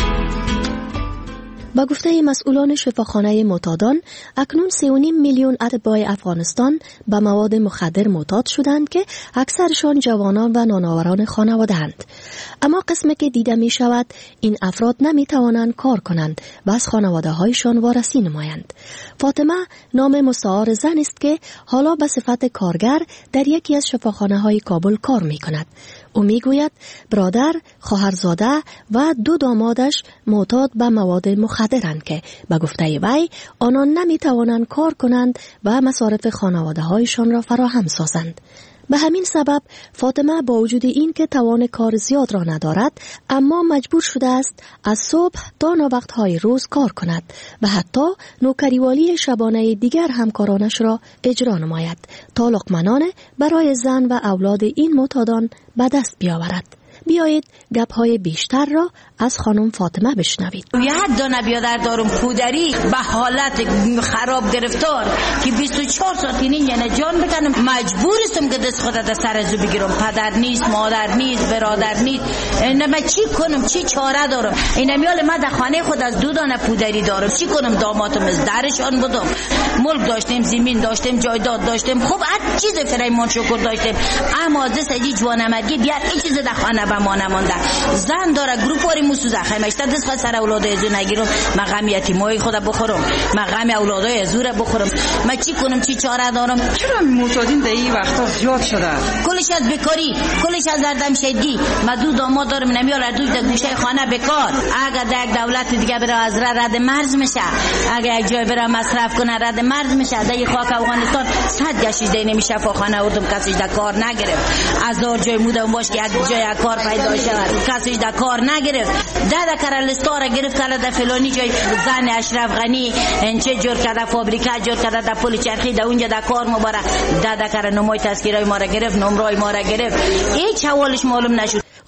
با گفته مسئولان شفاخانه معتادان، اکنون سه و نیم میلیون اتباع افغانستان به مواد مخدر معتاد شدند که اکثرشان جوانان و نانآوران خانواده‌اند. اما قسمی که دیده می شود این افراد نمی توانند کار کنند و از خانواده هایشان وارسی نمایند. فاطمه نام مستعار زن است که حالا به صفت کارگر در یکی از شفاخانه های کابل کار می کند. او می گوید برادر، خواهرزاده و دو دامادش معتاد به مواد مخدرند که به گفته وی آنان نمی توانند کار کنند و مصارف خانواده هایشان را فراهم سازند. به همین سبب فاطمه با وجود این که توان کار زیاد را ندارد، اما مجبور شده است از صبح تا ناوقت‌های روز کار کند و حتی نوکریوالی شبانه دیگر همکارانش را اجرا نماید تا لقمه‌نان برای زن و اولاد این معتادان به دست بیاورد. بیایید گپ‌های بیشتر را از خانم فاطمه بشنوید. یه دانه بیادر دارم پودری به حالت خراب گرفتار که بیست و چهار ساعت اینین یعنی جان بکنم، مجبور استم که دست خودت سر ازو بگیرم. پدر نیست، مادر نیست، برادر نیست، نه من چی کنم؟ چی چاره دارم؟ این میال من در خانه خود از دو دانه پودری دارم، چی کنم؟ دامادم از درشان بدم. ملک داشتیم، زمین داشتیم، جایداد داشتیم، خب هر چیز فریمان شکر داشتیم، اما دست ای جوانمرگی بیار این چیز در خانه به ما نمونده. زن داره گروپ واری موسوزه خیمشته دست خود سر اولاد ازو نگیرم، من غم یتیمای خود بخورم، من غم اولادای ازو را بخورم، من چی کنم؟ چی چاره دارم؟ چرا معتادین در این وقتا زیاد شده؟ کلش از بیکاری، کلش از دردمشدگی. من دو داماد دارم، نمیال دوی در گوشه خانه بیکار. اگر در یک دولت دیگه بره از رد مرز میشه، اگر یک جای بره مصرف کنه رد مرز میشه. در خاک افغانستان صد گشت دی نمیشه فخانه اردم کسی در کار نگرفت. هزار جای مودم باش که یک جای کار پیدا شود، کسی در کار نگرفت. ده دکر لستار گرفت کلا در فلانی جای زن اشرف غنی انچه جور کرده، فابریکه جور کرده در پل چرخی در اونجا در کار مباره. ده دکر نمای تذکیرای ما را گرفت، نمرای ما را گرفت، هیچ حوالش معلوم نشد.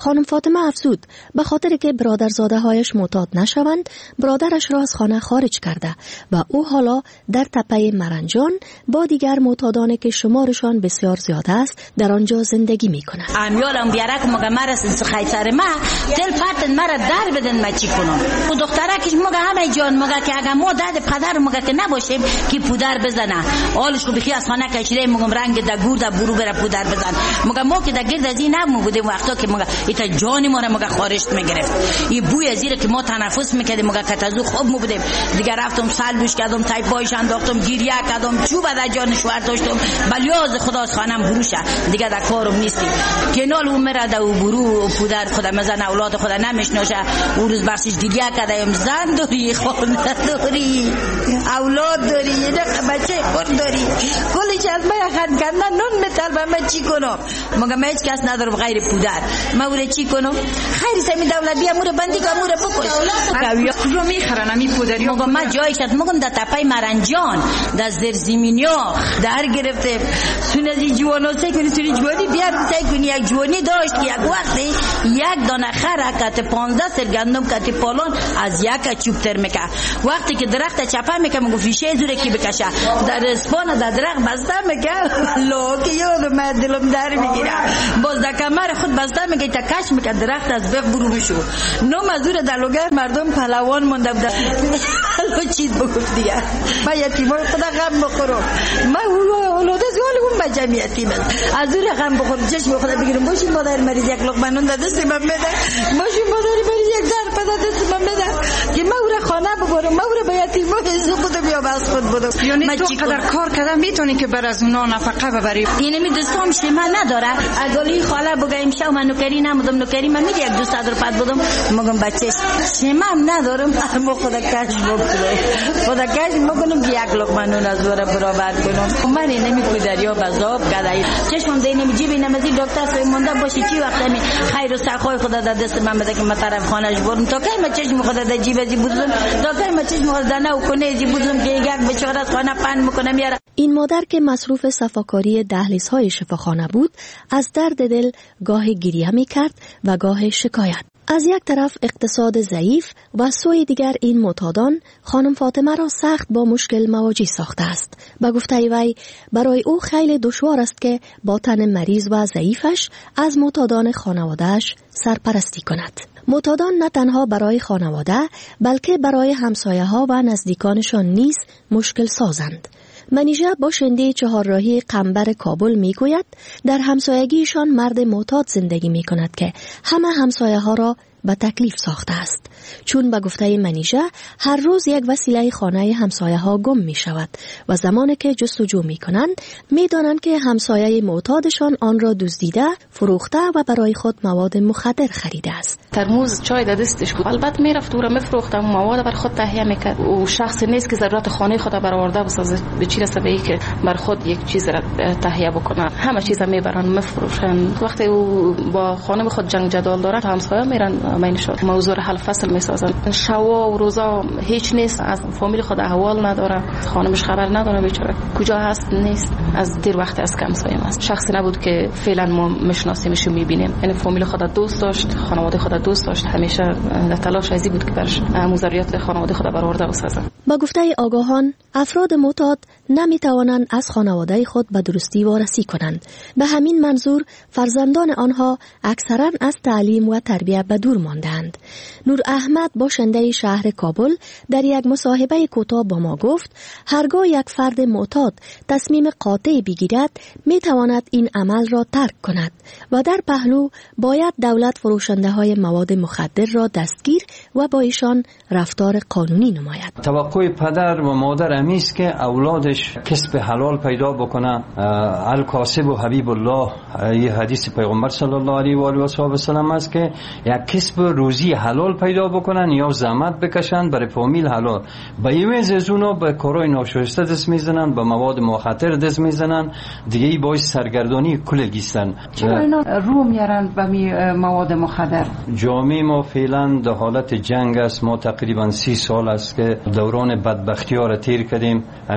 خانم فاطمه افزود به خاطر که برادرزاده هایش معتاد نشوند برادرش را از خانه خارج کرده و او حالا در تپه مرنجان با دیگر معتادانی که شمارشان بسیار زیاد است در آنجا زندگی می کند. امیالم بیارک مگه مرس خیسر ما تل پاتن مرا در بدن ما چی کنم و دخترکش مگه همه جان مگه که اگه ما داد پدر مگه که نباشیم که پودر بزنه حالش کو بخی از خانه کشیده مگم رنگ د گور د برو بره پودر بزن مگه ما که د گرد از این نمو بودیم وقتا که مگه ایتا جان ما را مگه خارج میگرفت این بوی زیر که ما تنفس میکردیم مگه کتازو خوب مو بودیم دیگه رفتم سلبش کردم تایپایش انداختم گریه کردم چوب د جان شوهر داشتم بلیاز خداست خانم بروشه دیگه د کارم نیستی کنال اون مرا د برو پودر خدا مزن اولاد خدا نمیشناشه اون روز بخشش گریه کردم زن داری خانه داری اولاد داری یه بچه خود داری کلش از من خند کردن نون میطلبم من چی کنم مگه من هیچ کس ندارم غیر پودر من اوره چی کنم خیلی سمی دولت بیا موره بندی که موره بکش کجا میخرن امی پودری مگه من جایی شد مگم در تپه مرنجان در زرزیمینیا در گرفته سون از این جوانا سه کنی سونی جوانی بیار سه کنی یک جوانی داشت که یک وقتی یک دانه خر کت پانزده سر گندم کت پالان از یک چوب تر میکه وقتی که درخت چپه میکه مگه فیشه زوره کی بکشه در اسپان در درخت بسته میکه لوکی یو من دلم در میگیره باز در کمر خود بسته میگه تا کش میکه درخت از بغ برو میشو نو مزور دلوگر مردم پهلوان مونده بوده حالا چیز بگفت دیگه من یتیمان خدا غم بخورم من اولاده زیال اون به جمعیتی من از اون غم بخورم چشم خدا بگیرم باشین مادر مریض یک لقمه نون دست من بده باشین مادر مریض یک در پدا دست من بده که من او را خانه ببرم من او را به یتیمان حساب بودم یا بس خود بودم یعنی تو قدر کار کردم میتونی که بر از اونا نفقه ببری اینه می دوستام شما نداره اگلی خاله بگم شو من نوکری نمودم نوکری من میگه یک دوست در پد بودم مگم بچهش شما هم ندارم اما خدا کش بکنم خدا کش بکنم که یک لقمه نون از ور برابر کنم من نمی پودریا بزاب گدای چشمم دی نمی جیب نمازی دکتر فرمانده باشه چی وقت می خیر و سخای خدا در دست من بده که من طرف خانهش برم تا کی من چشم خدا در جیب از بودم تا کی من چشم خدا نه و کنه از بودم که یک بیچاره از خانه پن میکنه میاره. این مادر که مصروف صفاکاری دهلیزهای شفاخانه بود از درد دل گاه گریه می کرد و گاه شکایت. از یک طرف اقتصاد ضعیف و سوی دیگر این معتادان خانم فاطمه را سخت با مشکل مواجه ساخته است. به گفته وی برای او خیلی دشوار است که با تن مریض و ضعیفش از معتادان خانواده‌اش سرپرستی کند. معتادان نه تنها برای خانواده بلکه برای همسایه ها و نزدیکانشان نیز مشکل سازند. منیژه باشنده چهارراهی قنبر کابل می گوید در همسایگیشان مرد معتاد زندگی می کند که همه همسایه ها را به تکلیف ساخته است. چون به گفته منیژه هر روز یک وسیله خانه همسایه ها گم می شود و زمانی که جستجو می کنند می دانند که همسایه معتادشان آن را دزدیده، فروخته و برای خود مواد مخدر خریده است. ترموز چای در دستش بود. البته میرفت او را میفروختم مواد بر خود تهیه میکرد. او شخص نیست که ضرورت خانه خود برآورده بسازه به چی رسه به که بر خود یک چیز را تهیه بکنه. همه چیز میبرن میفروشن. وقتی او با خانه خود جنگ جدال داره همسایه میرن مینشون موضوع حل فصل میسازن. شوا و روزا هیچ نیست، از فامیل خود احوال نداره، خانمش خبر نداره بیچاره کجا هست نیست. از دیر وقت از کم سایم است. شخصی نبود که فعلا ما میشناسیمش و میبینیم. یعنی فامیل خود دوست داشت، خانواده خود دوست داشت، همیشه در تلاش ازی بود که برش موزریات خانواده خود برآورده بسازن. با گفته آگاهان افراد معتاد نمیتوانند از خانواده خود به درستی وارسی کنند. به همین منظور فرزندان آنها اکثرا از تعلیم و تربیت به دور ماندند. نور احمد باشنده شهر کابل در یک مصاحبه کوتاه با ما گفت هرگاه یک فرد معتاد تصمیم قاطع بگیرد میتواند این عمل را ترک کند و در پهلو باید دولت فروشنده های مواد مخدر را دستگیر و با ایشان رفتار قانونی نماید. توقع پدر و مادر امیست که اولادش کسب حلال پیدا بکنه. الکاسب و حبیب الله، یه حدیث پیغمبر صلی الله علیه و آله و صحبه وسلم است که یک کسب روزی حلال پیدا بکنن یا زحمت بکشن برای فامیل حلال. با ایوز از اونا به کارهای ناشایسته دست میزنن، به مواد مخدر دست میزنن، دیگه ای باعث سرگردانی کلگیستن. چرا اینا رو میارن به مواد مخدر؟ جامعه ما فعلا در حالت جنگ است. ما تقریبا سی سال است که دوران بدبختی ها را تیر کردیم. همین جنگ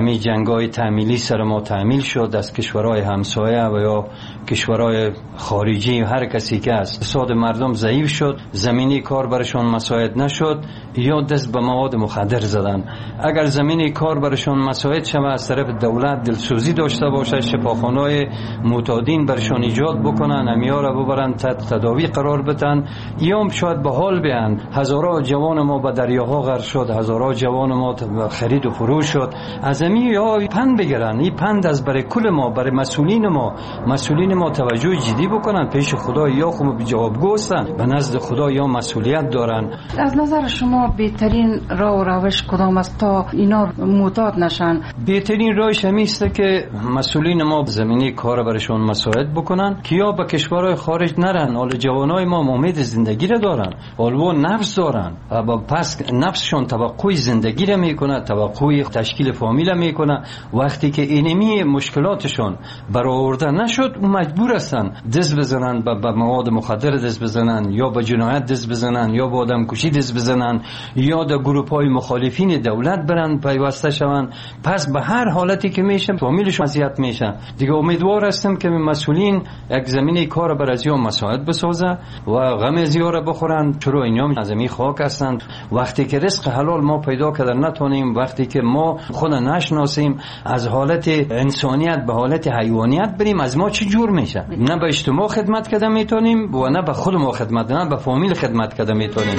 بنگاه تعمیلی سر ما تعمیل شد از کشورهای همسایه و یا کشورهای خارجی. هر کسی که از اقتصاد مردم ضعیف شد، زمینه کار برشان مساعد نشد یا دست به مواد مخدر زدن. اگر زمینه کار برشان مساعد شود، از طرف دولت دلسوزی داشته باشه، شفاخانه‌های معتادین برشان ایجاد بکنن، امیار رو ببرن تحت تداوی قرار بدن، یا شاید به حال بیان. هزارها جوان ما به دریاها غرق شد، هزارها جوان ما خرید و فروش شد. از امی یا پند بگیرن. این پند از برای کل ما، برای مسئولین ما، مسئولین ما توجه جدی بکنن. پیش خدا یا خود به جوابگو هستن، به نزد خدا یا مسئولیت دارن. از نظر شما بهترین راه و روش کدام است تا اینا معتاد نشن؟ بهترین راهش همین است که مسئولین ما زمینه کار برشون مساعد بکنن که یا به کشورهای خارج نرن. حال جوانای ما امید زندگی را دارن، حالا نفس دارن، پس نفسشون توقع زندگی را میکنه، توقع تشکیل فامیل میکنه. وقتی که اینمی مشکلاتشون برآورده نشد، مجبور هستن دست بزنن به مواد مخدر، دست بزنن یا به جنایت دست بزنن یا به آدم کشی دست بزنن یا در گروه های مخالفین دولت برن پیوسته شون. پس به هر حالتی که میشه فامیلشون اذیت میشه. دیگه امیدوار هستم که مسئولین یک زمینه کار بر از یا مساعد بسازه و غم از یا بخورن. چرا اینا از این خاک هستند. وقتی که رزق حلال ما پیدا کردن نتونیم، وقتی که ما خود نشناسیم، از حالت انسانیت به حالت حیوانیت بریم، از ما چه جور میشه؟ نه به اجتماع خدمت کرده میتونیم و نه به خود ما خدمت، نه به فامیل خدمت کرده میتونیم.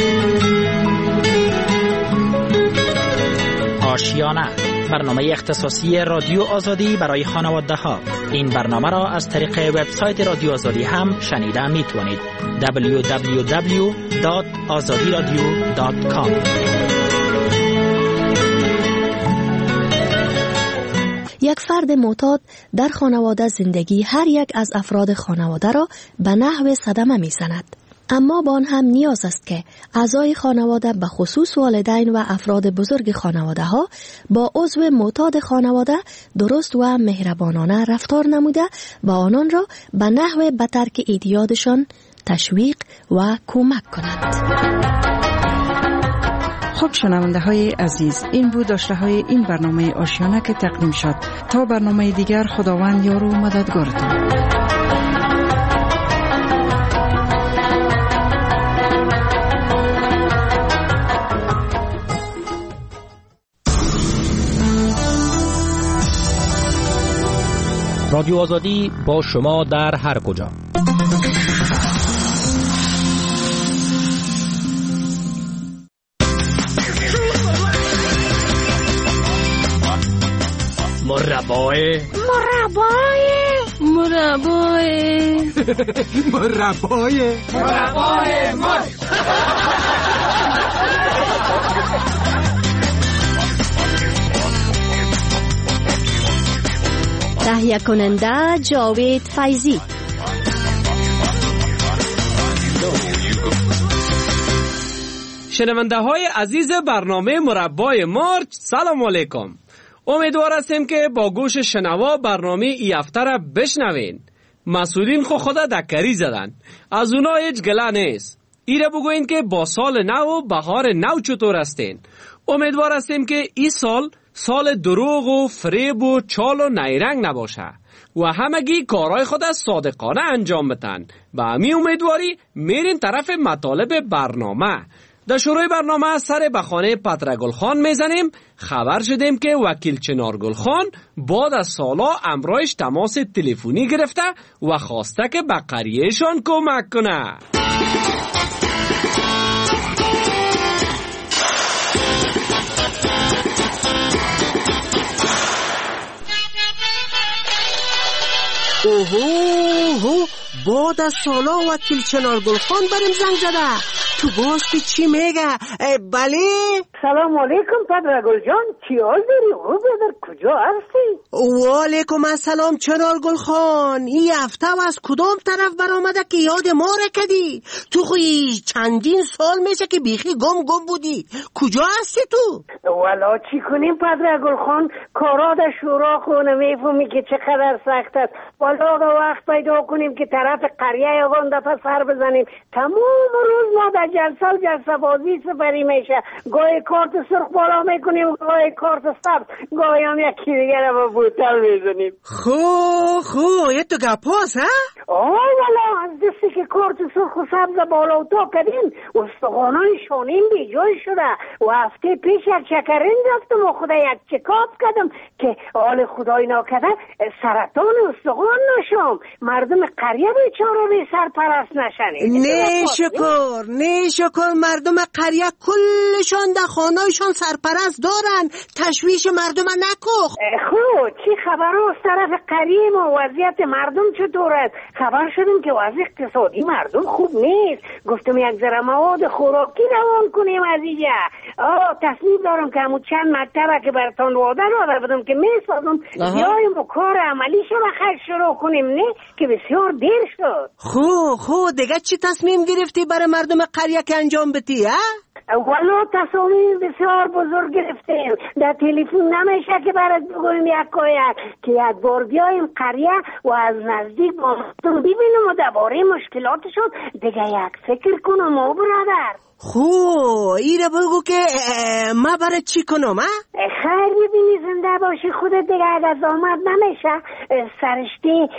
آشیانه، برنامه اختصاصی رادیو آزادی برای خانواده ها. این برنامه را از طریق وبسایت رادیو آزادی هم شنیده میتونید. دبلیو دبلیو دبلیو دات آزادی رادیو دات کام. یک فرد معتاد در خانواده زندگی هر یک از افراد خانواده را به نحو صدمه می‌زند. اما با آن هم نیاز است که اعضای خانواده به خصوص والدین و افراد بزرگ خانواده ها با عضو معتاد خانواده درست و مهربانانه رفتار نموده و آنان را به نحو به ترک اعتیادشان تشویق و کمک کنند. خب شنونده های عزیز، این بود داشته های این برنامه آشیانه که تقدیم شد. تا برنامه دیگر، خداوند یار و مددگارتان. رادیو آزادی با شما در هر کجا. مربای مربای مربای مربای مربای مر تهیه کننده جاوید فیضی. شنونده های عزیز برنامه مربای مارچ، سلام علیکم. امیدوار هستیم که با گوش شنوا برنامه ای هفته را بشنوین. مسئولین خو خدا دکری زدن، از اونا هیچ گله نیست. ایره بگوین که با سال نو و بهار نو چطور هستین. امیدوار هستیم که این سال سال دروغ و فریب و چال و نیرنگ نباشه و همگی کارهای خود از صادقانه انجام بدن. با همین امیدواری میرین طرف مطالب برنامه. در شروع برنامه سر به خانه پترگل خان میزنیم. خبر شدیم که وکیل چنارگل خان بعد از سالا امرایش تماس تلفنی گرفته و خواسته که به قریهشان کمک کنه. اوهو بعد از سالا وکیل چنارگل خان بریم زنگ زده. تو باستی چی میگه؟ بله سلام علیکم پدرگل جان، چی حال داری؟ او بدر کجا هستی؟ و علیکم السلام چنارگل خان. این هفته از کدام طرف برآمده که یاد ما رکدی؟ تو خوی چندین سال میشه که بیخی گم گم بودی. کجا هستی تو؟ والا چی کنیم پدرگل خان، کارا در شورا خونه میفهمی که چقدر سخت است. والا وقت پیدا کنیم که طرف قریه یگان دفعه سر بزنیم. تمام روز ما در جلسه و جلسه بازی سپری میشه. گاهی کارت سرخ بالا میکنیم، گاهی کارت سبز، گاهی هم یکی دیگر با بوتل میزنیم. خو خو یه تو گپاس ها؟ آه والا از دستی که کارت سرخ و سبز بالا و تا کردیم استخوانای شانیم بی جای شده و هفته پیش یک شکرین رفتم و خدا یک چکاپ کردم که حال خدای ناکرده سرطان استخوان نشم، مردم قریه بیچاره بی سرپرست نشنید. نه شکر نه شکر مردم قریه کلشان در خانهایشان سرپرست دارن، تشویش مردم نکو. خب چی خبر از طرف قریه ما وضعیت مردم چطور است؟ خبر شدیم که وضع اقتصادی مردم خوب نیست، گفتم یک ذره مواد خوراکی روان کنیم از اینجا. آه تصمیم دارم که همون چند مکتبه که براتون وعده داده بودم که میسازم بیایم و کار عملی شو بخیر شروع کنیم، نه که بسیار دیر شد. خو خو دیگه چی تصمیم گرفتی برای مردم قریه که انجام بدی ها؟ والا تصامیم بسیار بزرگ گرفتیم، در تلفن نمیشه که برات بگویم یک کاید که یک بار بیایم قریه و از نزدیک با مردم ببینیم و درباره مشکلاتشون دیگه یک فکر کنم و برادر. خو ایره بگو که ما برای چی کنم ها؟ خیر ببینی زنده باشی خودت دیگه اگر زامت نمیشه سرشتی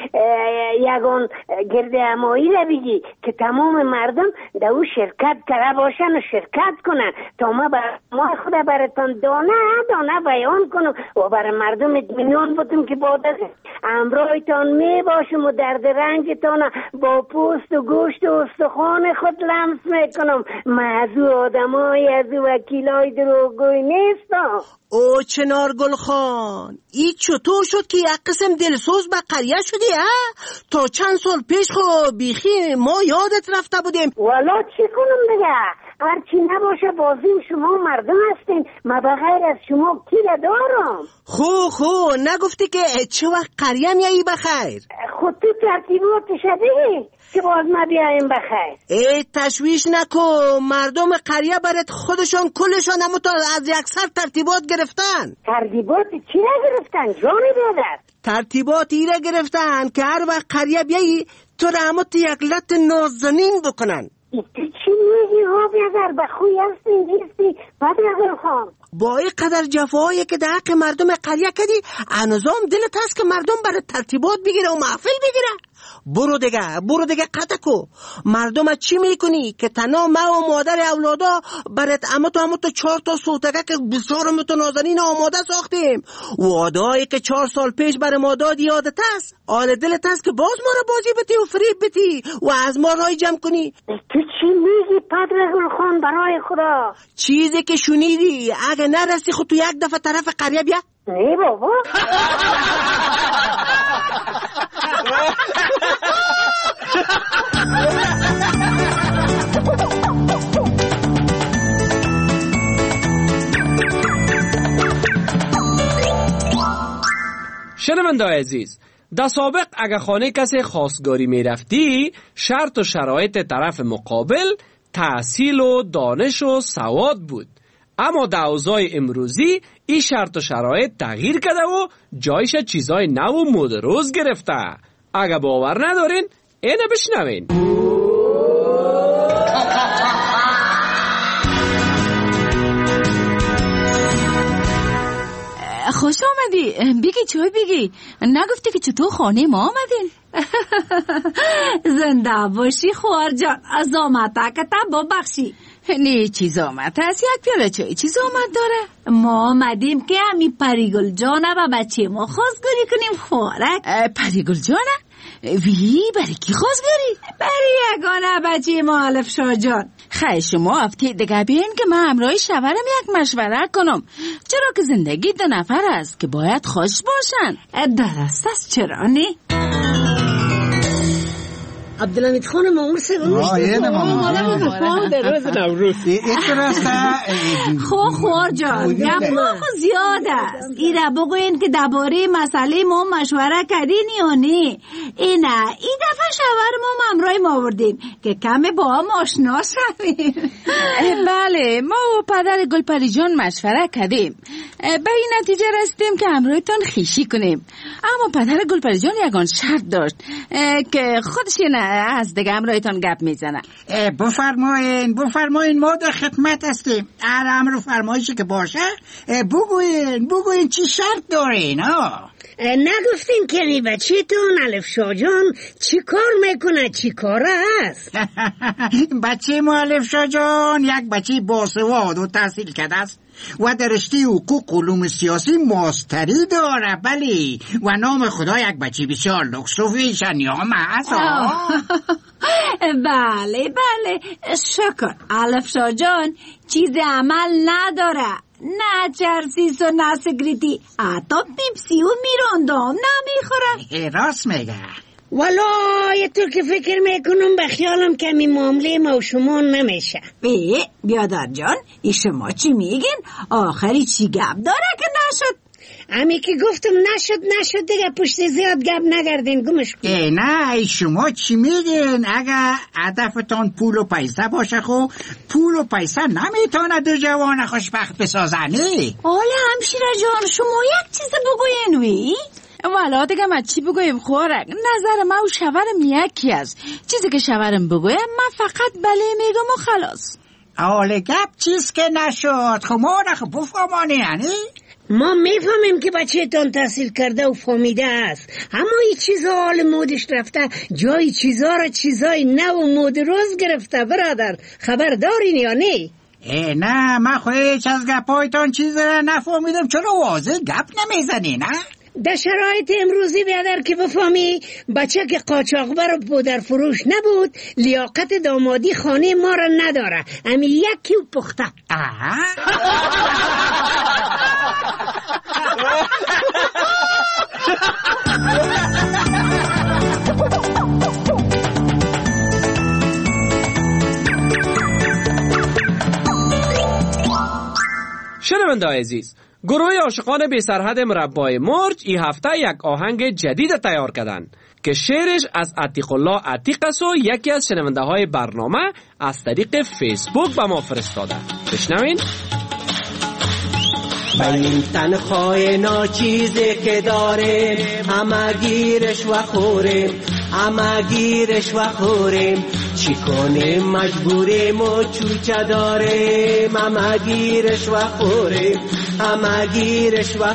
یگان گرد امایی را بگی که تمام مردم در او شرکت کرده باشن و شرکت کنن تا ما بر ما خود براتون دانه دانه بیان کنم و برای مردم اطمینان بدم که بعد از امرایتان می باشم و درد رنجتان با پوست و گوشت و استخوان خود لمس میکنم. از او آدم های از او وکیل های دروگوی نیستم. او چنار گل خان ای چطور شد که یک قسم دلسوز به قریه شدی ها؟ تا چند سال پیش خو بیخی ما یادت رفته بودیم. والا چی کنم دیگه، هرچی نباشه بازیم شما مردم هستین، ما بغیر از شما کی دارم. خو خو نگفتی که چه وقت قریه میایی بخیر؟ خود تو ترتیبات شدی که باز ما بیاییم بخیر. ای تشویش نکن، مردم قریه برات خودشان کلشان همو تا از یک سر ترتیبات گرفتن. ترتیبات چی را گرفتن جانی برادر؟ ترتیباتی را گرفتن که هر وقت قریه بیایی تو را همو تا یک لط نازنین بکنن. تو چی میگی ها بیادر بخوی هستی نیستی بدر خان؟ با این قدر جفاهایی که در حق مردم قریه کردی انظام دلت هست که مردم برای ترتیبات بگیره و محفل بگیره؟ برو دیگه برو دیگه قطع کو. مردم چی میکنی که تنها ما و مادر اولادا برات اما تو اما تو چهار تا سوتگه که بسیار متنازنین آماده ساختیم، وعده‌ای که چهار سال پیش برای ما دادی یادت هست؟ آل دلت هست که باز ما رو بازی بتی و فریب بتی و از ما رای جمع کنی؟ تو چی میگی پدر گلخان برای خدا؟ چیزی که شنیدی اگه نرسی خود تو یک دفعه طرف قریه بیا. نه بابا شنونده‌های عزیز، در سابق اگر خانه کسی خواستگاری می رفتی شرط و شرایط طرف مقابل تحصیل و دانش و سواد بود، اما در اوضاع امروزی این شرط و شرایط تغییر کرده و جایش چیزای نو و مدروز گرفته. اگر باور ندارین اینه بشنوین. خوش آمدی، بگی چای بگی، نگفتی که چطور خانه ما آمدین؟ زنده باشی خوار جان، از آمده که تا ببخشی. نه چیز آمد هست، یک پیاله چای چیز آمد داره. ما آمدیم که همی پریگل جانه و بچه ما خواستگاری کنیم خوارک. پریگل جانه؟ وی برای کی خواستگاری؟ برای یگانه بچه ما الف شاه جان. خیلی شما هفته دیگه بیاین که من همراه شوهرم یک مشوره کنم، چرا که زندگی دو نفر است که باید خوش باشن. درست است، چرا نه؟ عبدالحمید خان مامور سوم آیه مامان در روز نوروز خو خوار جان گپ ما خو زیاد است. ایره بگوین که درباره مسئله ما مشوره کردین یا نه؟ اینا این دفعه شوهر ما همراه همراهیم آوردیم که کمی با هم آشنا شویم. بله، ما و پدر گلپری جان مشوره کردیم، به این نتیجه رسیدیم که همراهتان خیشی کنیم. اما پدر گلپری جان یگان شرط داشت که خودش نه از دیگه همراهتان گپ میزنه. بفرمایین بفرمایین، ما در خدمت هستیم. هر امر فرمایشی که باشه بگوین بگوین چی شرط دارین؟ ها نگفتین که این بچه‌تون الفشا جان چی کار میکنه، چی کاره هست؟ بچه ما الفشا جان یک بچه باسواد و تحصیل کرده است و در رشته حقوق و علوم سیاسی ماستری داره. بلی، و نام خدا یک بچه بسیار لکس و فیشنیام هست. بله بله، شکر. الفشا جان چیز عمل نداره، نه چرسیس و نه سگریتی، حتی پیپسی و میراندام نمیخوره. راست میگه. والله تو که فکر میکنم به خیالم کمی معامله ما و شما نمیشه. ای بیادر جان، ای شما چی میگین؟ آخری چی گپ داره که نشد؟ امی که گفتم نشد نشد دیگه پشت زیاد گپ نگردین، گمش کن. ای نه، ای شما چی میگین؟ اگه هدفتان پول و پیسه باشه خو پول و پیسه نمیتونه دو جوان خوشبخت بسازنی. حالا همشیره جان شما یک چیز بگوین وی؟ والا دیگه من چی بگویم خورک؟ نظر ما و شوهرم یکی است. چیزی که شوهرم بگویم من فقط بله میگم و خلاص. حالا گپ چیز که نشد خب ما را خب بفهمانی یعنی؟ ما میفهمیم که بچه‌تان تحصیل کرده و فهمیده است، اما این چیزا حال مودش رفته، جای چیزا را چیزای نو و مود روز گرفته. برادر خبر دارین یا نه؟ ای نه، من خود هیچ از گپایتان چیز را نفهمیدم. چرا واضح گپ نمیزنی؟ نه در شرایط امروزی بیادر که بفهمی بچه که قاچاقبر و پودر فروش نبود، لیاقت دامادی خانه ما را نداره. امی یکی و پخته. شنونده عزیز، گروه عاشقان بی سرحد مربای مرج این هفته یک آهنگ جدید تیار کردن که شعرش از عتیق الله عتیق است و یکی از شنونده های برنامه از طریق فیسبوک به ما فرستاده. بشنوین. با این تنخواه ناچیزی که داریم، همه گیرش و خوریم، همه گیرش و خوریم، چی کنیم مجبوریم و چوچه داریم، همه گیرش و خوریم، همه گیرش و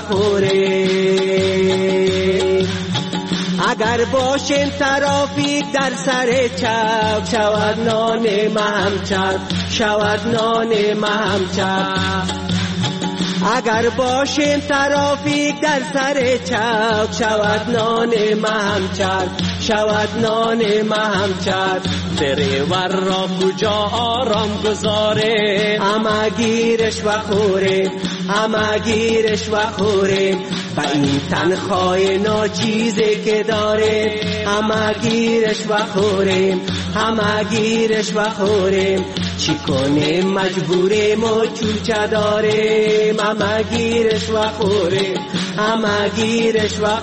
خوریم. اگر باشیم ترافیک در سر چپ، شود نان محمچپ، شود نان محمچپ. اگر باشیم ترافیک در سر چپ، شود نان محمچپ، شود نان محمچپ. دریور را کجا آرام گذاره، همه گیرش و خوریم، همه گیرش و خوریم. با این تنخواه ناچیزی که داره، همه گیرش و خوریم، همه گیرش و خوریم. چی کنیم مجبوریم و چوچه داریم، همه گیرش و خوریم، همه گیرش و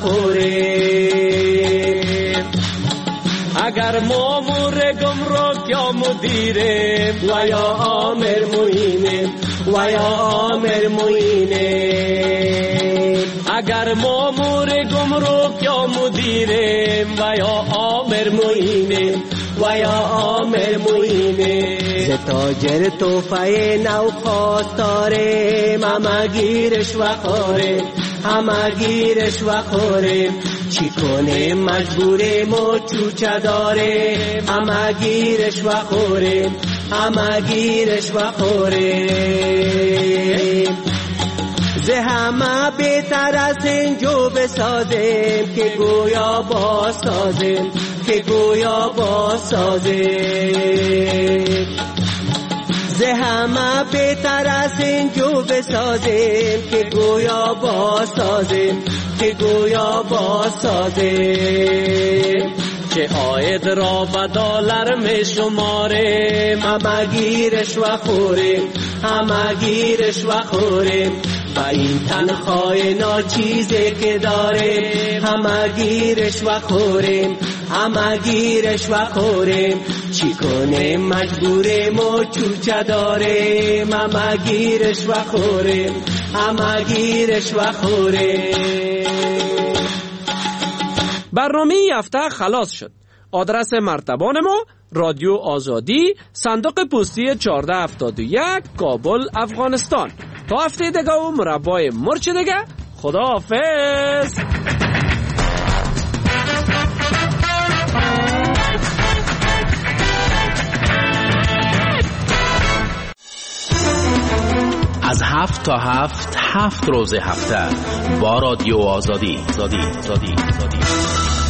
خوریم. اگر مامور گمرک یا مدیریم، و یا آمر معینیم، و یا آمر معینیم. اگر مامور گمرک یا مدیریم، و یا آمر معینیم، و یا آمر معینیم. ز تاجر توفه نو خواستاریم، همه گیرش و خوریم، همه گیرش و خوریم. چی کنیم مجبوریم و چوچه داریم، همه گیرش و خوریم، همه گیرش و خوریم. ز همه بهتر از اینجا بسازیم، که گویا بازسازیم، که گویا بازسازیم. ز همه بهتر از اینجا بسازیم، که گویا بازسازیم، که گویا بازسازیم. چه عاید را به دلار می شماریم، همه گیرش و خوریم، همه گیرش و خوریم. با این تنخواه ناچیزی که داریم، همه گیرش و خوریم، همگی رشوه خوریم، چی کنیم مجبوریم و چوچه داریم. همگی رشوه خوریم، همگی رشوه خوریم. برنامه این هفته خلاص شد. آدرس مرتبان ما رادیو آزادی، صندوق پستی چهارده هفتاد و یک، کابل، افغانستان. تا هفته دیگه و مربای مرچ دیگه، خدا حافظ. از هفت تا هفت هفت روز هفته با رادیو آزادی. آزادی. آزادی. آزادی.